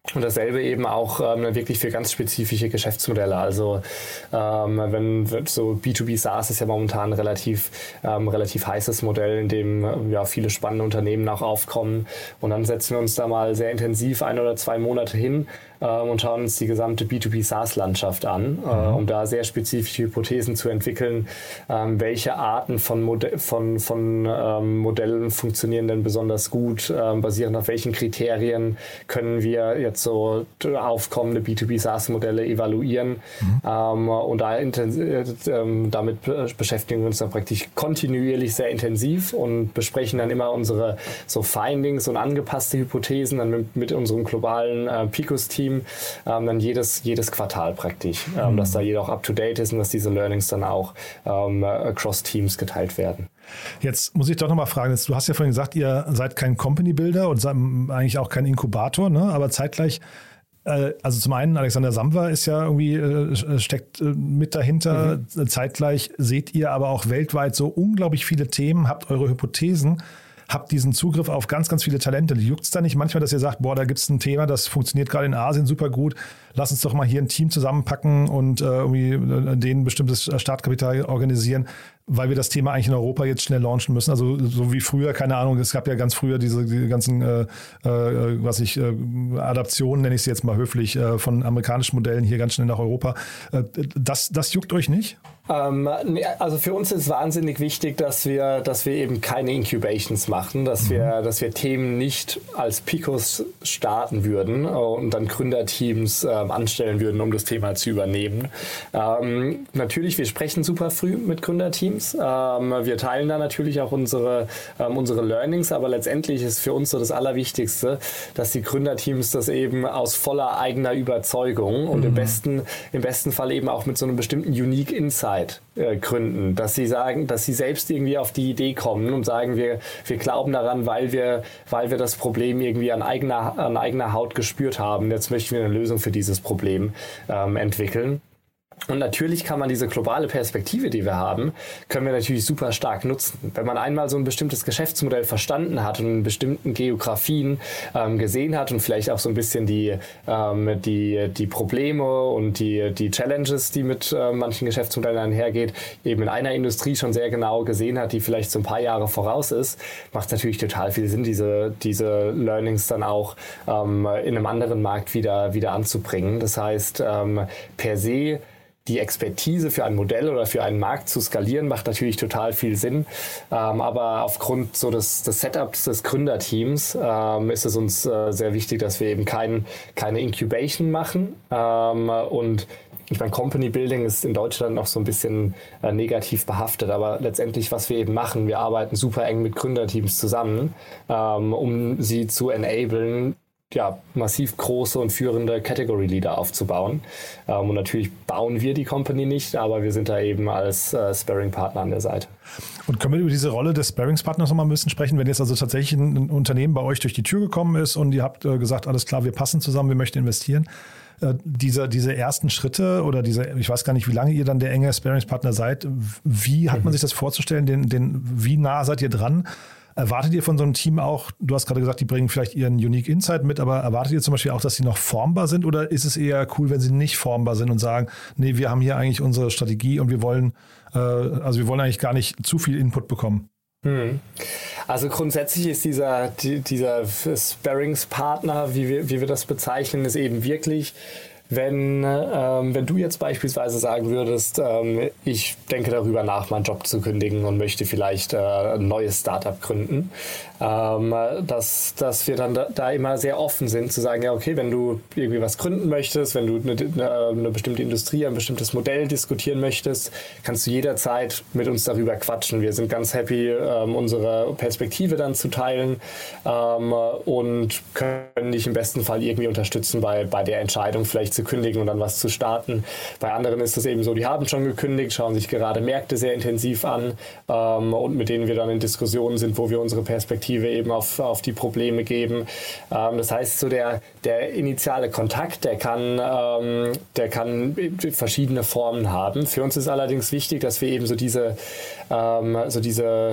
Und dasselbe eben auch ähm, wirklich für ganz spezifische Geschäftsmodelle. Also ähm, wenn so B zwei B SaaS ist ja momentan ein relativ, ähm, relativ heißes Modell, in dem ähm, ja, viele spannende Unternehmen auch aufkommen. Und dann setzen wir uns da mal sehr intensiv ein oder zwei Monate hin ähm, und schauen uns die gesamte B zwei B SaaS-Landschaft an, äh, mhm. um da sehr spezifische Hypothesen zu entwickeln, ähm, welche Arten von, Mode- von, von ähm, Modellen funktionieren denn besonders gut, ähm, basierend auf welchen Kriterien können wir jetzt so aufkommende B zwei B SaaS-Modelle evaluieren. Mhm. Ähm, und da intensiv, ähm, damit beschäftigen wir uns dann praktisch kontinuierlich sehr intensiv und besprechen dann immer unsere so Findings und angepasste Hypothesen dann mit, mit unserem globalen äh, Picos-Team ähm, dann jedes, jedes Quartal praktisch, mhm. ähm, dass da jeder auch up-to-date ist und dass diese Learnings dann auch ähm, across Teams geteilt werden. Jetzt muss ich doch nochmal fragen, du hast ja vorhin gesagt, ihr seid kein Company-Builder und eigentlich auch kein Inkubator, ne? Aber zeitgleich, äh, also zum einen, Alexander Samwer ist ja irgendwie, äh, steckt äh, mit dahinter. Mhm. Zeitgleich seht ihr aber auch weltweit so unglaublich viele Themen, habt eure Hypothesen, habt diesen Zugriff auf ganz, ganz viele Talente. Juckt es da nicht manchmal, dass ihr sagt, boah, da gibt es ein Thema, das funktioniert gerade in Asien super gut, lass uns doch mal hier ein Team zusammenpacken und äh, irgendwie äh, denen bestimmtes Startkapital organisieren, weil wir das Thema eigentlich in Europa jetzt schnell launchen müssen. Also so wie früher, keine Ahnung, es gab ja ganz früher diese, diese ganzen, äh, äh, was ich, äh, Adaptionen, nenne ich sie jetzt mal höflich, äh, von amerikanischen Modellen hier ganz schnell nach Europa. Äh, das, das juckt euch nicht? Ähm, also für uns ist wahnsinnig wichtig, dass wir, dass wir eben keine Incubations machen, dass wir, dass wir Themen nicht als Picos starten würden und dann Gründerteams äh, anstellen würden, um das Thema zu übernehmen. Ähm, natürlich, wir sprechen super früh mit Gründerteams. Ähm, wir teilen da natürlich auch unsere, ähm, unsere Learnings, aber letztendlich ist für uns so das Allerwichtigste, dass die Gründerteams das eben aus voller eigener Überzeugung und mhm. im besten, im besten Fall eben auch mit so einem bestimmten Unique Insight Äh, gründen, dass sie sagen, dass sie selbst irgendwie auf die Idee kommen und sagen, wir, wir glauben daran, weil wir, weil wir das Problem irgendwie an eigener, an eigener Haut gespürt haben. Jetzt möchten wir eine Lösung für dieses Problem ähm, entwickeln. Und natürlich kann man diese globale Perspektive, die wir haben, können wir natürlich super stark nutzen. Wenn man einmal so ein bestimmtes Geschäftsmodell verstanden hat und in bestimmten Geografien ähm, gesehen hat und vielleicht auch so ein bisschen die, ähm, die, die Probleme und die, die Challenges, die mit äh, manchen Geschäftsmodellen einhergeht, eben in einer Industrie schon sehr genau gesehen hat, die vielleicht so ein paar Jahre voraus ist, macht es natürlich total viel Sinn, diese, diese Learnings dann auch ähm, in einem anderen Markt wieder, wieder anzubringen. Das heißt, ähm, per se die Expertise für ein Modell oder für einen Markt zu skalieren, macht natürlich total viel Sinn. Ähm, aber aufgrund so des, des Setups des Gründerteams ähm, ist es uns äh, sehr wichtig, dass wir eben kein, keine Incubation machen. Ähm, und ich meine, Company Building ist in Deutschland noch so ein bisschen äh, negativ behaftet, aber letztendlich, was wir eben machen, wir arbeiten super eng mit Gründerteams zusammen, ähm, um sie zu enablen, ja, massiv große und führende Category Leader aufzubauen. Ähm, und natürlich bauen wir die Company nicht, aber wir sind da eben als äh, Sparring-Partner an der Seite. Und können wir über diese Rolle des Sparringspartners noch mal ein bisschen sprechen, wenn jetzt also tatsächlich ein, ein Unternehmen bei euch durch die Tür gekommen ist und ihr habt äh, gesagt, alles klar, wir passen zusammen, wir möchten investieren. Äh, diese, diese ersten Schritte oder diese, ich weiß gar nicht, wie lange ihr dann der enge Sparringspartner seid, wie hat man sich das vorzustellen, den, den, wie nah seid ihr dran? Erwartet ihr von so einem Team auch, du hast gerade gesagt, die bringen vielleicht ihren Unique Insight mit, aber erwartet ihr zum Beispiel auch, dass sie noch formbar sind oder ist es eher cool, wenn sie nicht formbar sind und sagen, nee, wir haben hier eigentlich unsere Strategie und wir wollen, äh, also wir wollen eigentlich gar nicht zu viel Input bekommen? Hm. Also grundsätzlich ist dieser, die, dieser Sparringspartner, wie wir, wie wir das bezeichnen, ist eben wirklich, wenn, ähm, wenn du jetzt beispielsweise sagen würdest, ähm, ich denke darüber nach, meinen Job zu kündigen und möchte vielleicht äh, ein neues Startup gründen, ähm, dass, dass wir dann da, da immer sehr offen sind zu sagen, ja okay, wenn du irgendwie was gründen möchtest, wenn du eine, eine, eine bestimmte Industrie, ein bestimmtes Modell diskutieren möchtest, kannst du jederzeit mit uns darüber quatschen. Wir sind ganz happy, ähm, unsere Perspektive dann zu teilen ähm, und können dich im besten Fall irgendwie unterstützen bei, bei der Entscheidung, vielleicht zu kündigen und dann was zu starten. Bei anderen ist es eben so, die haben schon gekündigt, schauen sich gerade Märkte sehr intensiv an ähm, und mit denen wir dann in Diskussionen sind, wo wir unsere Perspektive eben auf, auf die Probleme geben. Ähm, das heißt, so der, der initiale Kontakt, der kann, ähm, der kann verschiedene Formen haben. Für uns ist allerdings wichtig, dass wir eben so diese, ähm, so diese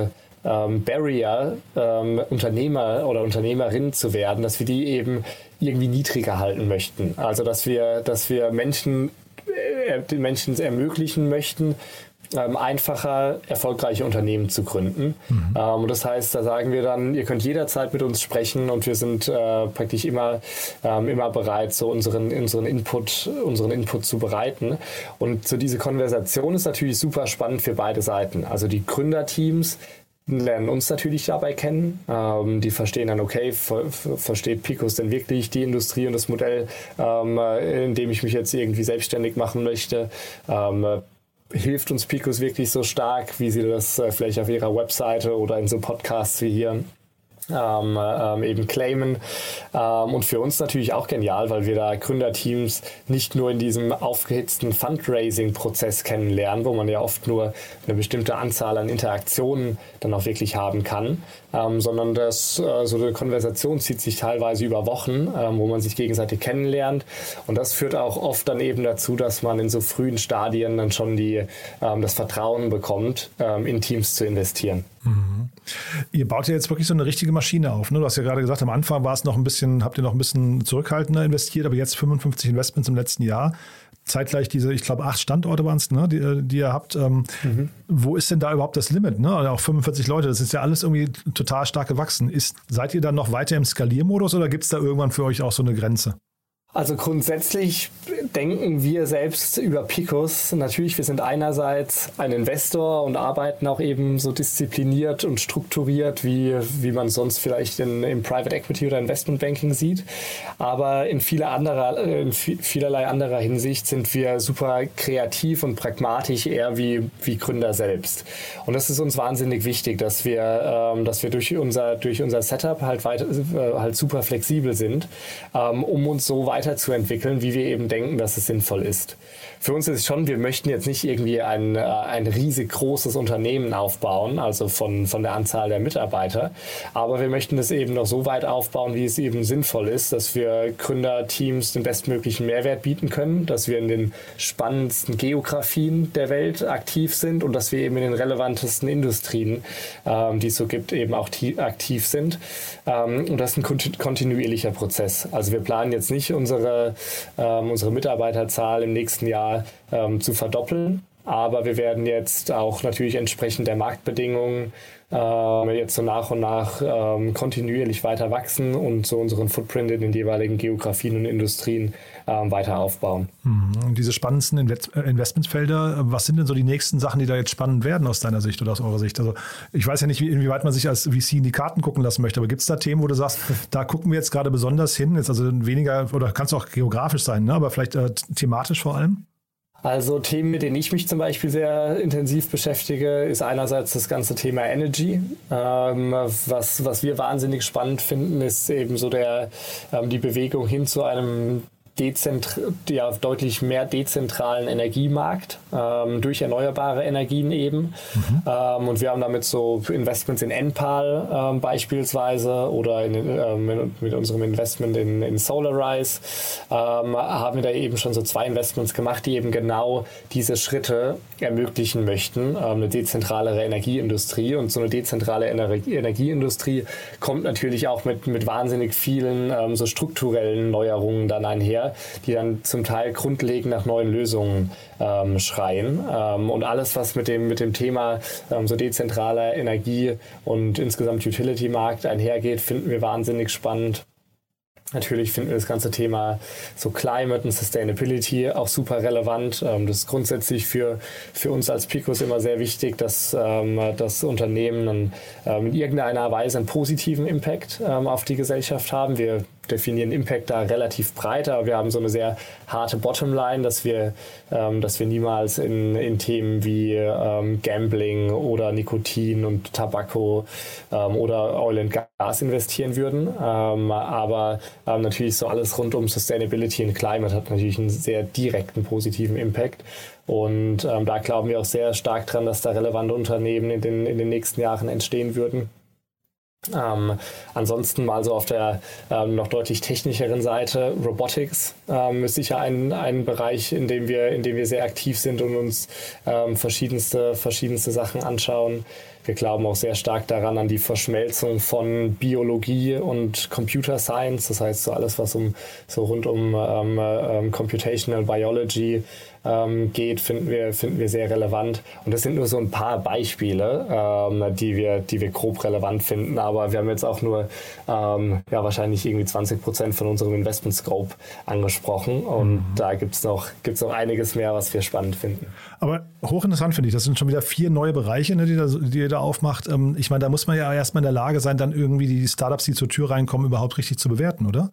ähm, Barrier, ähm, Unternehmer oder Unternehmerin zu werden, dass wir die eben irgendwie niedriger halten möchten. Also dass wir, dass wir Menschen, äh, den Menschen ermöglichen möchten, ähm, einfacher erfolgreiche Unternehmen zu gründen. Mhm. Ähm, und das heißt, da sagen wir dann, ihr könnt jederzeit mit uns sprechen und wir sind äh, praktisch immer, ähm, immer bereit, so unseren, unseren Input, unseren Input zu bereiten. Und so diese Konversation ist natürlich super spannend für beide Seiten. Also die Gründerteams lernen uns natürlich dabei kennen. Ähm, die verstehen dann, okay, ver- ver- versteht Picos denn wirklich die Industrie und das Modell, ähm, in dem ich mich jetzt irgendwie selbstständig machen möchte? Ähm, hilft uns Picos wirklich so stark, wie sie das äh, vielleicht auf ihrer Webseite oder in so Podcasts wie hier Ähm, ähm, eben claimen. Ähm, und für uns natürlich auch genial, weil wir da Gründerteams nicht nur in diesem aufgehitzten Fundraising-Prozess kennenlernen, wo man ja oft nur eine bestimmte Anzahl an Interaktionen dann auch wirklich haben kann, ähm, sondern das, äh, so eine Konversation zieht sich teilweise über Wochen, ähm, wo man sich gegenseitig kennenlernt. Und das führt auch oft dann eben dazu, dass man in so frühen Stadien dann schon die, ähm, das Vertrauen bekommt, ähm, in Teams zu investieren. Mhm. Ihr baut ja jetzt wirklich so eine richtige Maschine auf. Ne? Du hast ja gerade gesagt, am Anfang war es noch ein bisschen, habt ihr noch ein bisschen zurückhaltender investiert, aber jetzt fünfundfünfzig Investments im letzten Jahr. Zeitgleich diese, ich glaube, acht Standorte waren es, ne, die, die ihr habt. Ähm, mhm. Wo ist denn da überhaupt das Limit? Ne? Oder auch fünfundvierzig Leute, das ist ja alles irgendwie total stark gewachsen. Ist, seid ihr dann noch weiter im Skaliermodus oder gibt es da irgendwann für euch auch so eine Grenze? Also grundsätzlich denken wir selbst über Picos. Natürlich, wir sind einerseits ein Investor und arbeiten auch eben so diszipliniert und strukturiert, wie, wie man sonst vielleicht in, im Private Equity oder Investment Banking sieht. Aber in, viele anderer, in vielerlei anderer Hinsicht sind wir super kreativ und pragmatisch, eher wie, wie Gründer selbst. Und das ist uns wahnsinnig wichtig, dass wir, ähm, dass wir durch unser, durch unser Setup halt, weiter, äh, halt super flexibel sind, ähm, um uns so weiter zu entwickeln, wie wir eben denken, dass es sinnvoll ist. Für uns ist es schon, wir möchten jetzt nicht irgendwie ein, ein riesig großes Unternehmen aufbauen, also von, von der Anzahl der Mitarbeiter, aber wir möchten es eben noch so weit aufbauen, wie es eben sinnvoll ist, dass wir Gründerteams den bestmöglichen Mehrwert bieten können, dass wir in den spannendsten Geografien der Welt aktiv sind und dass wir eben in den relevantesten Industrien, ähm, die es so gibt, eben auch t- aktiv sind. Ähm, und das ist ein kont- kontinuierlicher Prozess. Also wir planen jetzt nicht unsere Unsere, ähm, unsere Mitarbeiterzahl im nächsten Jahr ähm, zu verdoppeln. Aber wir werden jetzt auch natürlich entsprechend der Marktbedingungen äh, jetzt so nach und nach ähm, kontinuierlich weiter wachsen und so unseren Footprint in den jeweiligen Geografien und Industrien ähm, weiter aufbauen. Und diese spannendsten Invest- Investmentsfelder, was sind denn so die nächsten Sachen, die da jetzt spannend werden aus deiner Sicht oder aus eurer Sicht? Also ich weiß ja nicht, wie, inwieweit man sich als V C in die Karten gucken lassen möchte, aber gibt es da Themen, wo du sagst, da gucken wir jetzt gerade besonders hin, jetzt also weniger, oder kann es auch geografisch sein, ne? Aber vielleicht äh, thematisch vor allem? Also Themen, mit denen ich mich zum Beispiel sehr intensiv beschäftige, ist einerseits das ganze Thema Energy. Ähm, was, was wir wahnsinnig spannend finden, ist eben so der, ähm, die Bewegung hin zu einem Dezentr- ja, deutlich mehr dezentralen Energiemarkt ähm, durch erneuerbare Energien eben. Mhm. Ähm, und wir haben damit so Investments in Enpal ähm, beispielsweise oder in, ähm, mit, mit unserem Investment in, in Solarize ähm, haben wir da eben schon so zwei Investments gemacht, die eben genau diese Schritte ermöglichen möchten. Ähm, eine dezentralere Energieindustrie und so eine dezentrale Ener- Energieindustrie kommt natürlich auch mit, mit wahnsinnig vielen ähm, so strukturellen Neuerungen dann einher, die dann zum Teil grundlegend nach neuen Lösungen ähm, schreien. Ähm, und alles, was mit dem, mit dem Thema ähm, so dezentraler Energie und insgesamt Utility-Markt einhergeht, finden wir wahnsinnig spannend. Natürlich finden wir das ganze Thema so Climate und Sustainability auch super relevant. Ähm, das ist grundsätzlich für, für uns als Picos immer sehr wichtig, dass ähm, das Unternehmen dann, ähm, in irgendeiner Weise einen positiven Impact ähm, auf die Gesellschaft haben. Wir definieren Impact da relativ breit, aber wir haben so eine sehr harte Bottomline, dass wir, ähm, dass wir niemals in, in Themen wie ähm, Gambling oder Nikotin und Tabako ähm, oder Oil and Gas investieren würden. Ähm, aber ähm, natürlich so alles rund um Sustainability und Climate hat natürlich einen sehr direkten positiven Impact. Und ähm, da glauben wir auch sehr stark dran, dass da relevante Unternehmen in den, in den nächsten Jahren entstehen würden. Ähm, ansonsten mal so auf der ähm, noch deutlich technischeren Seite, Robotics ähm, ist sicher ein, ein Bereich, in dem wir, in dem wir sehr aktiv sind und uns ähm, verschiedenste, verschiedenste Sachen anschauen. wir glauben auch sehr stark daran, an die Verschmelzung von Biologie und Computer Science. Das heißt, so alles, was um so rund um ähm, ähm, Computational Biology ähm, geht, finden wir, finden wir sehr relevant. Und das sind nur so ein paar Beispiele, ähm, die wir, die wir grob relevant finden. Aber wir haben jetzt auch nur ähm, ja, wahrscheinlich irgendwie zwanzig Prozent von unserem Investment Scope angesprochen. Und mhm. da gibt es noch, gibt's noch einiges mehr, was wir spannend finden. Aber hochinteressant finde ich, das sind schon wieder vier neue Bereiche, ne, die, da, die ihr da aufmacht. Ähm, ich meine, da muss man ja erstmal in der Lage sein, dann irgendwie die Startups, die zur Tür reinkommen, überhaupt richtig zu bewerten, oder?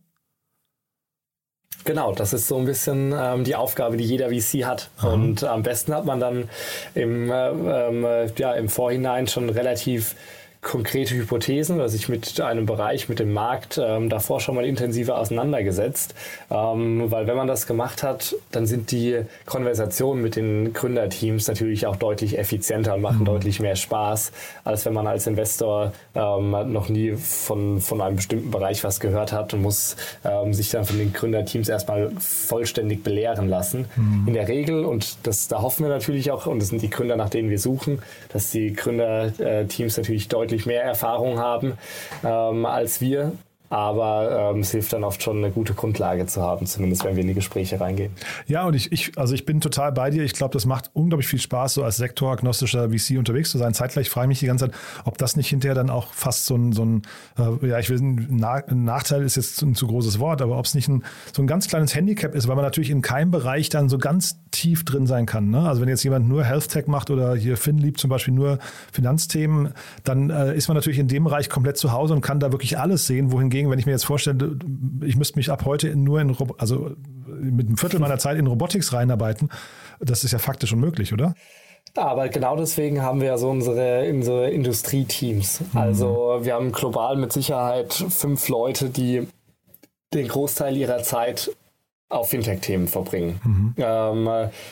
Genau, das ist so ein bisschen ähm, die Aufgabe, die jeder V C hat. Aha. Und am besten hat man dann im, äh, äh, ja, im Vorhinein schon relativ konkrete Hypothesen oder sich mit einem Bereich, mit dem Markt ähm, davor schon mal intensiver auseinandergesetzt. Ähm, weil wenn man das gemacht hat, dann sind die Konversationen mit den Gründerteams natürlich auch deutlich effizienter und machen mhm. deutlich mehr Spaß, als wenn man als Investor ähm, noch nie von, von einem bestimmten Bereich was gehört hat und muss ähm, sich dann von den Gründerteams erstmal vollständig belehren lassen. Mhm. In der Regel, und das, da hoffen wir natürlich auch, und das sind die Gründer, nach denen wir suchen, dass die Gründerteams natürlich deutlich mehr Erfahrung haben ähm, als wir. Aber ähm, es hilft dann oft schon, eine gute Grundlage zu haben, zumindest wenn wir in die Gespräche reingehen. Ja, und ich, ich, also ich bin total bei dir. Ich glaube, das macht unglaublich viel Spaß, so als sektoragnostischer V C unterwegs zu sein. Zeitgleich frage ich mich die ganze Zeit, ob das nicht hinterher dann auch fast so ein, so ein äh, ja, ich will, ein, Na- ein Nachteil ist jetzt ein zu großes Wort, aber ob es nicht ein, so ein ganz kleines Handicap ist, weil man natürlich in keinem Bereich dann so ganz tief drin sein kann. Ne? Also wenn jetzt jemand nur Health Tech macht oder hier FinLeap zum Beispiel nur Finanzthemen, dann äh, ist man natürlich in dem Bereich komplett zu Hause und kann da wirklich alles sehen, wohingegen, wenn ich mir jetzt vorstelle, ich müsste mich ab heute nur in, also mit einem Viertel meiner Zeit in Robotics reinarbeiten, das ist ja faktisch unmöglich, oder? Aber genau deswegen haben wir ja so unsere, unsere Industrieteams. Mhm. Also wir haben global mit Sicherheit fünf Leute, die den Großteil ihrer Zeit auf Fintech-Themen verbringen. Mhm. Ähm,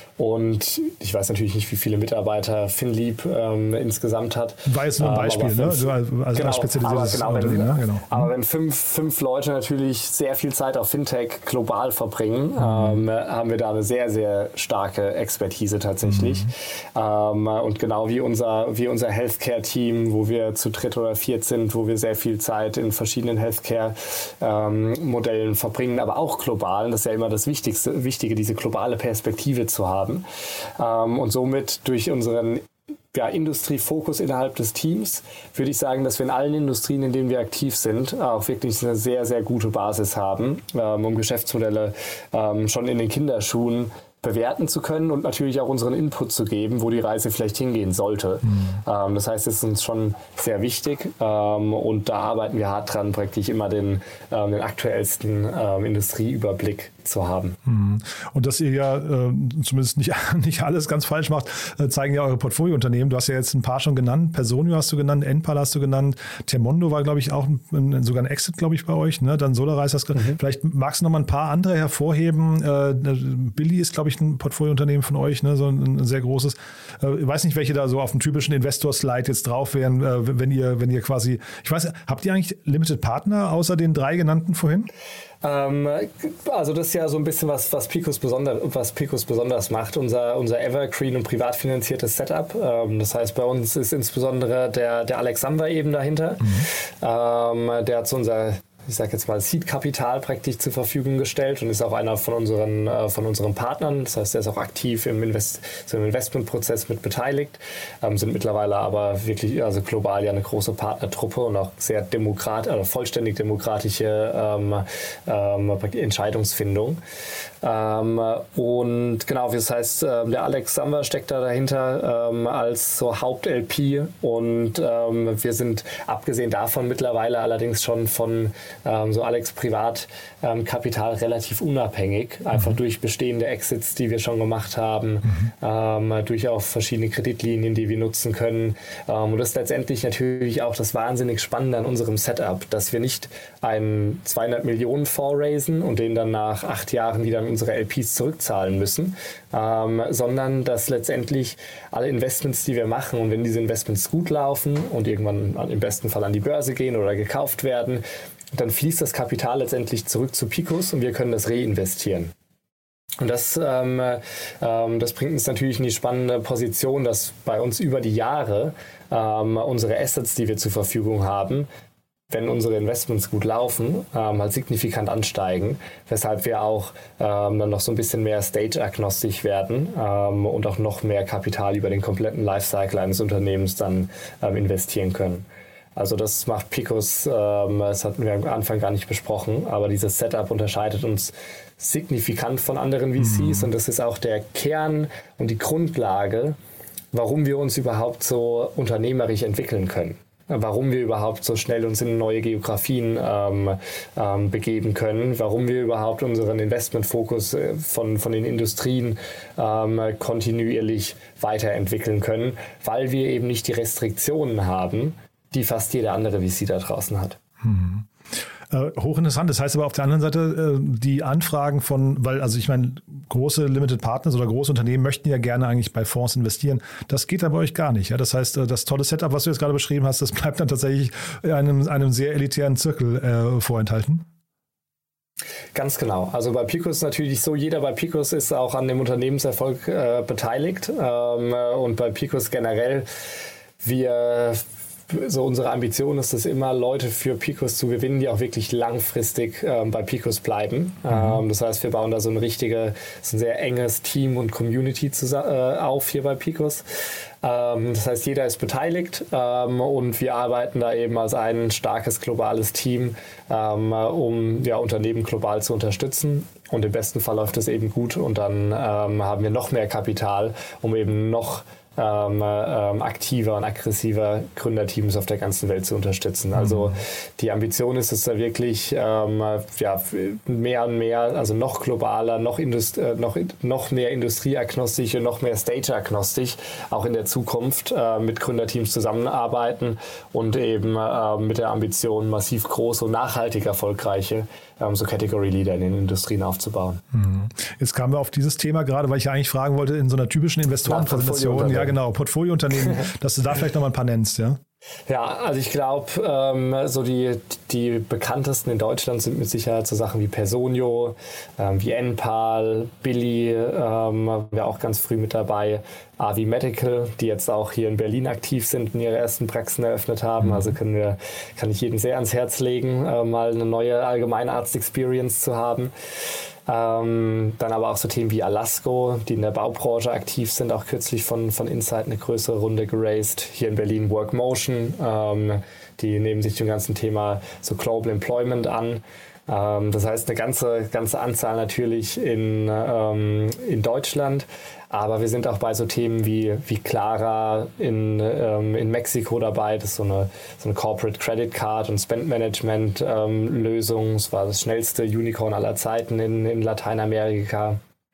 und ich weiß natürlich nicht, wie viele Mitarbeiter FinLeap ähm, insgesamt hat. War jetzt nur ein Beispiel, ähm, fünf, ne? Also genau, ein spezialisiertes genau, Unternehmen. Wenn, ne? genau. Aber wenn fünf, fünf Leute natürlich sehr viel Zeit auf Fintech global verbringen, mhm. ähm, haben wir da eine sehr, sehr starke Expertise tatsächlich. Mhm. Ähm, und genau wie unser, wie unser Healthcare-Team, wo wir zu dritt oder viert sind, wo wir sehr viel Zeit in verschiedenen Healthcare-Modellen ähm, verbringen, aber auch global. Das ist ja immer das Wichtigste, Wichtige, diese globale Perspektive zu haben. Ähm, und somit durch unseren ja, Industriefokus innerhalb des Teams würde ich sagen, dass wir in allen Industrien, in denen wir aktiv sind, auch wirklich eine sehr, sehr gute Basis haben, ähm, um Geschäftsmodelle ähm, schon in den Kinderschuhen bewerten zu können und natürlich auch unseren Input zu geben, wo die Reise vielleicht hingehen sollte. Mhm. Ähm, das heißt, es ist uns schon sehr wichtig ähm, und da arbeiten wir hart dran, praktisch immer den, ähm, den aktuellsten ähm, Industrieüberblick zu haben. Mhm. Und dass ihr ja äh, zumindest nicht, nicht alles ganz falsch macht, äh, zeigen ja eure Portfoliounternehmen. Du hast ja jetzt ein paar schon genannt. Personio hast du genannt, Enpal hast du genannt. Termondo war, glaube ich, auch ein, sogar ein Exit, glaube ich, bei euch. Ne? Dann Solarize hast du mhm. Vielleicht magst du noch mal ein paar andere hervorheben. Äh, Billy ist, glaube ich, ein Portfoliounternehmen von euch, ne? So ein, ein sehr großes. Äh, ich weiß nicht, welche da so auf dem typischen Investor-Slide jetzt drauf wären, äh, wenn ihr, wenn ihr quasi, ich weiß, habt ihr eigentlich Limited Partner außer den drei genannten vorhin? Ähm, also das ist ja so ein bisschen was, was Picus besonders, was Picus besonders macht, unser, unser Evergreen und privat finanziertes Setup. Ähm, das heißt, bei uns ist insbesondere der, der Alex Samba eben dahinter. Mhm. Ähm, der hat so unser, ich sage jetzt mal, Seed-Kapital praktisch zur Verfügung gestellt und ist auch einer von unseren, äh, von unseren Partnern. Das heißt, er ist auch aktiv im, Invest- so im Investmentprozess mit beteiligt, ähm, sind mittlerweile aber wirklich, also global ja eine große Partnertruppe und auch sehr demokrat, also vollständig demokratische ähm, ähm, Entscheidungsfindung. Ähm, und genau, das heißt, äh, der Alex Samba steckt da dahinter ähm, als so Haupt-L P und ähm, wir sind abgesehen davon mittlerweile allerdings schon von ähm, so Alex Privatkapital ähm, relativ unabhängig, einfach mhm. durch bestehende Exits, die wir schon gemacht haben, mhm. ähm, durch auch verschiedene Kreditlinien, die wir nutzen können. Ähm, und das ist letztendlich natürlich auch das wahnsinnig Spannende an unserem Setup, dass wir nicht einen zweihundert Millionen Fonds raisen und den dann nach acht Jahren wieder an unsere L Ps zurückzahlen müssen, ähm, sondern dass letztendlich alle Investments, die wir machen und wenn diese Investments gut laufen und irgendwann im besten Fall an die Börse gehen oder gekauft werden, dann fließt das Kapital letztendlich zurück zu Picus und wir können das reinvestieren. Und das, ähm, ähm, das bringt uns natürlich in die spannende Position, dass bei uns über die Jahre ähm, unsere Assets, die wir zur Verfügung haben, wenn unsere Investments gut laufen, ähm, halt signifikant ansteigen, weshalb wir auch ähm, dann noch so ein bisschen mehr Stage-agnostisch werden ähm, und auch noch mehr Kapital über den kompletten Lifecycle eines Unternehmens dann ähm, investieren können. Also das macht Picus, ähm, das hatten wir am Anfang gar nicht besprochen, aber dieses Setup unterscheidet uns signifikant von anderen V Cs mhm. und das ist auch der Kern und die Grundlage, warum wir uns überhaupt so unternehmerisch entwickeln können. Warum wir überhaupt so schnell uns in neue Geografien ähm, ähm, begeben können, warum wir überhaupt unseren Investmentfokus von, von den Industrien ähm, kontinuierlich weiterentwickeln können, weil wir eben nicht die Restriktionen haben, die fast jeder andere V C da draußen hat. Hm. Äh, hochinteressant. Das heißt aber auf der anderen Seite, äh, die Anfragen von, weil, also ich meine, große Limited Partners oder große Unternehmen möchten ja gerne eigentlich bei Fonds investieren. Das geht aber bei euch gar nicht. Ja? Das heißt, das tolle Setup, was du jetzt gerade beschrieben hast, das bleibt dann tatsächlich einem, einem sehr elitären Zirkel äh, vorenthalten. Ganz genau. Also bei Picus ist natürlich so, jeder bei Picus ist auch an dem Unternehmenserfolg äh, beteiligt. Ähm, und bei Picus generell, wir So unsere Ambition ist es immer, Leute für Picus zu gewinnen, die auch wirklich langfristig ähm, bei Picus bleiben. Mhm. Ähm, das heißt, wir bauen da so ein richtiges, so ein sehr enges Team und Community zusammen, äh, auf hier bei Picus. Ähm, das heißt, jeder ist beteiligt ähm, und wir arbeiten da eben als ein starkes globales Team, ähm, um ja, Unternehmen global zu unterstützen. Und im besten Fall läuft es eben gut und dann ähm, haben wir noch mehr Kapital, um eben noch Ähm, ähm, aktiver und aggressiver Gründerteams auf der ganzen Welt zu unterstützen. Also die Ambition ist es da wirklich ähm, ja, mehr und mehr, also noch globaler, noch, Indust- äh, noch, noch mehr industrieagnostisch und noch mehr Stage-agnostisch auch in der Zukunft äh, mit Gründerteams zusammenarbeiten und eben äh, mit der Ambition, massiv große und nachhaltig erfolgreiche ähm, so Category Leader in den Industrien aufzubauen. Jetzt kamen wir auf dieses Thema gerade, weil ich ja eigentlich fragen wollte, in so einer typischen Investorenpräsentation, ja genau, Portfoliounternehmen, dass du da vielleicht noch mal ein paar nennst, ja? Ja, also ich glaube, ähm, so die, die bekanntesten in Deutschland sind mit Sicherheit so Sachen wie Personio, ähm, wie Enpal, Billy, ähm, wir auch ganz früh mit dabei, A V I Medical, die jetzt auch hier in Berlin aktiv sind und ihre ersten Praxen eröffnet haben. Also können wir, kann ich jedem sehr ans Herz legen, äh, mal eine neue Allgemeinarzt-Experience zu haben. Ähm, dann aber auch so Themen wie Alasco, die in der Baubranche aktiv sind, auch kürzlich von, von Insight eine größere Runde geraced. Hier in Berlin Workmotion, ähm, die nehmen sich dem ganzen Thema so Global Employment an. Ähm, das heißt eine ganze, ganze Anzahl natürlich in, ähm, in Deutschland. Aber wir sind auch bei so Themen wie, wie Clara in, ähm, in Mexiko dabei. Das ist so eine, so eine Corporate Credit Card und Spend Management ähm, Lösung. Es war das schnellste Unicorn aller Zeiten in, in Lateinamerika.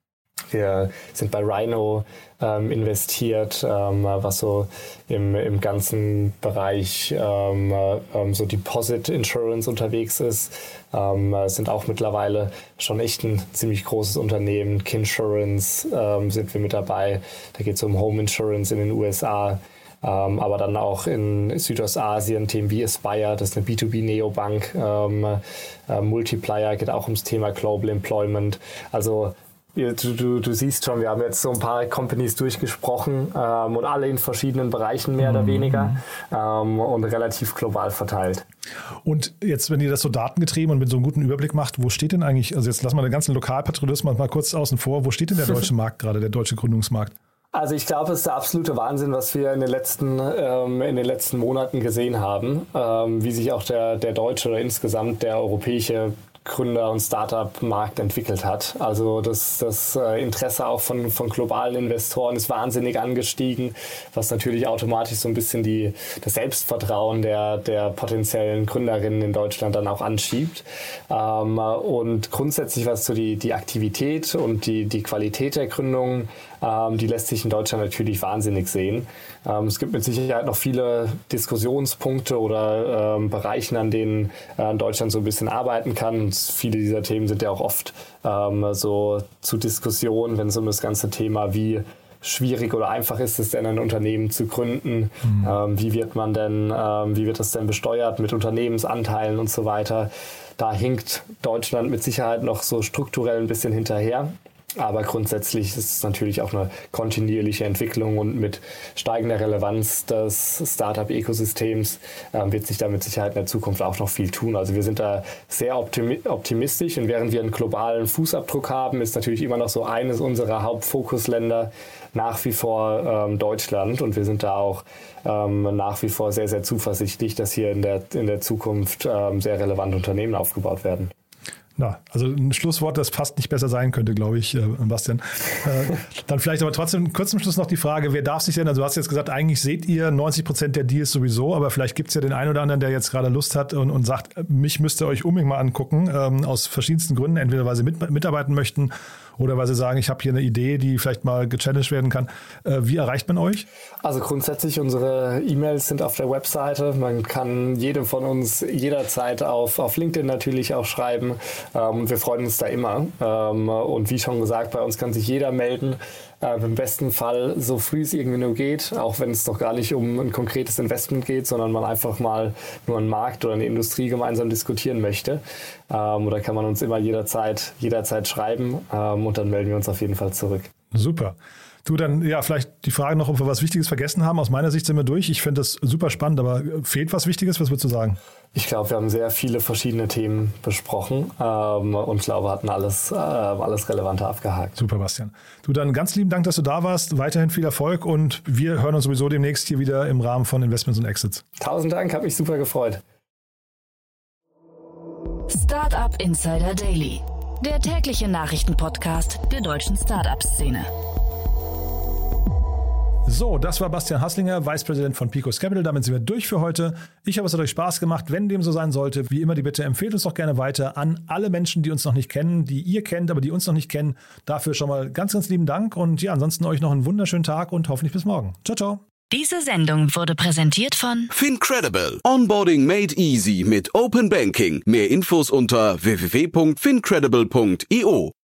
Wir sind bei Rhino ähm, investiert, ähm, was so im, im ganzen Bereich ähm, ähm, so Deposit Insurance unterwegs ist. Ähm, sind auch mittlerweile schon echt ein ziemlich großes Unternehmen. Kinsurance ähm, sind wir mit dabei. Da geht es um Home Insurance in den U S A. Ähm, aber dann auch in Südostasien Themen wie Aspire, das ist eine B zwei B Neobank. Ähm, äh, Multiplier geht auch ums Thema Global Employment. Also Du, du, du siehst schon, wir haben jetzt so ein paar Companies durchgesprochen ähm, und alle in verschiedenen Bereichen mehr oder weniger ähm, und relativ global verteilt. Und jetzt, wenn ihr das so datengetrieben und mit so einem guten Überblick macht, wo steht denn eigentlich, also jetzt lassen wir den ganzen Lokalpatriotismus mal kurz außen vor, wo steht denn der deutsche Markt gerade, der deutsche Gründungsmarkt? Also ich glaube, es ist der absolute Wahnsinn, was wir in den letzten, ähm, in den letzten Monaten gesehen haben, ähm, wie sich auch der, der deutsche oder insgesamt der europäische Gründer- und Startup-Markt entwickelt hat. Also das, das Interesse auch von, von globalen Investoren ist wahnsinnig angestiegen, was natürlich automatisch so ein bisschen die, das Selbstvertrauen der, der potenziellen Gründerinnen in Deutschland dann auch anschiebt. Ähm, und grundsätzlich, was so die, die Aktivität und die, die Qualität der Gründungen, ähm, die lässt sich in Deutschland natürlich wahnsinnig sehen. Ähm, es gibt mit Sicherheit noch viele Diskussionspunkte oder ähm, Bereichen, an denen äh, Deutschland so ein bisschen arbeiten kann. Und viele dieser Themen sind ja auch oft ähm, so zu Diskussion, wenn es um das ganze Thema, wie schwierig oder einfach ist es denn, ein Unternehmen zu gründen, mhm. ähm, wie wird man denn, ähm, wie wird das denn besteuert mit Unternehmensanteilen und so weiter. Da hinkt Deutschland mit Sicherheit noch so strukturell ein bisschen hinterher. Aber grundsätzlich ist es natürlich auch eine kontinuierliche Entwicklung und mit steigender Relevanz des Startup-Ökosystems äh, wird sich da mit Sicherheit in der Zukunft auch noch viel tun. Also wir sind da sehr optimi- optimistisch und während wir einen globalen Fußabdruck haben, ist natürlich immer noch so eines unserer Hauptfokusländer nach wie vor ähm, Deutschland und wir sind da auch ähm, nach wie vor sehr, sehr zuversichtlich, dass hier in der, in der Zukunft ähm, sehr relevante Unternehmen aufgebaut werden. Na, also ein Schlusswort, das fast nicht besser sein könnte, glaube ich, äh, Bastian. Äh, dann vielleicht aber trotzdem kurz zum Schluss noch die Frage, wer darf sich denn, also du hast jetzt gesagt, eigentlich seht ihr neunzig Prozent der Deals sowieso, aber vielleicht gibt es ja den einen oder anderen, der jetzt gerade Lust hat und, und sagt, mich müsst ihr euch unbedingt mal angucken, ähm, aus verschiedensten Gründen, entweder weil sie mit, mitarbeiten möchten oder weil sie sagen, ich habe hier eine Idee, die vielleicht mal gechallenged werden kann. Äh, wie erreicht man euch? Also grundsätzlich, unsere E-Mails sind auf der Webseite. Man kann jedem von uns jederzeit auf, auf LinkedIn natürlich auch schreiben. Ähm, wir freuen uns da immer. Ähm, und wie schon gesagt, bei uns kann sich jeder melden. Äh, Im besten Fall so früh es irgendwie nur geht, auch wenn es doch gar nicht um ein konkretes Investment geht, sondern man einfach mal nur einen Markt oder eine Industrie gemeinsam diskutieren möchte. Ähm, oder kann man uns immer jederzeit, jederzeit schreiben ähm, und dann melden wir uns auf jeden Fall zurück. Super. Du, dann ja, vielleicht die Frage noch, ob wir was Wichtiges vergessen haben. Aus meiner Sicht sind wir durch. Ich finde das super spannend, aber fehlt was Wichtiges? Was würdest du sagen? Ich glaube, wir haben sehr viele verschiedene Themen besprochen ähm, und glaube, hatten alles, äh, alles Relevante abgehakt. Super, Bastian. Du, dann ganz lieben Dank, dass du da warst. Weiterhin viel Erfolg und wir hören uns sowieso demnächst hier wieder im Rahmen von Investments und Exits. Tausend Dank, hat mich super gefreut. Startup Insider Daily, der tägliche Nachrichtenpodcast der deutschen Startup-Szene. So, das war Bastian Hasslinger, Vice President von Picos Capital. Damit sind wir durch für heute. Ich hoffe, es hat euch Spaß gemacht. Wenn dem so sein sollte, wie immer die Bitte, empfehlt uns doch gerne weiter an alle Menschen, die uns noch nicht kennen, die ihr kennt, aber die uns noch nicht kennen. Dafür schon mal ganz, ganz lieben Dank und ja, ansonsten euch noch einen wunderschönen Tag und hoffentlich bis morgen. Ciao, ciao. Diese Sendung wurde präsentiert von FinCredible. Onboarding made easy mit Open Banking. Mehr Infos unter w w w punkt fincredible punkt i o.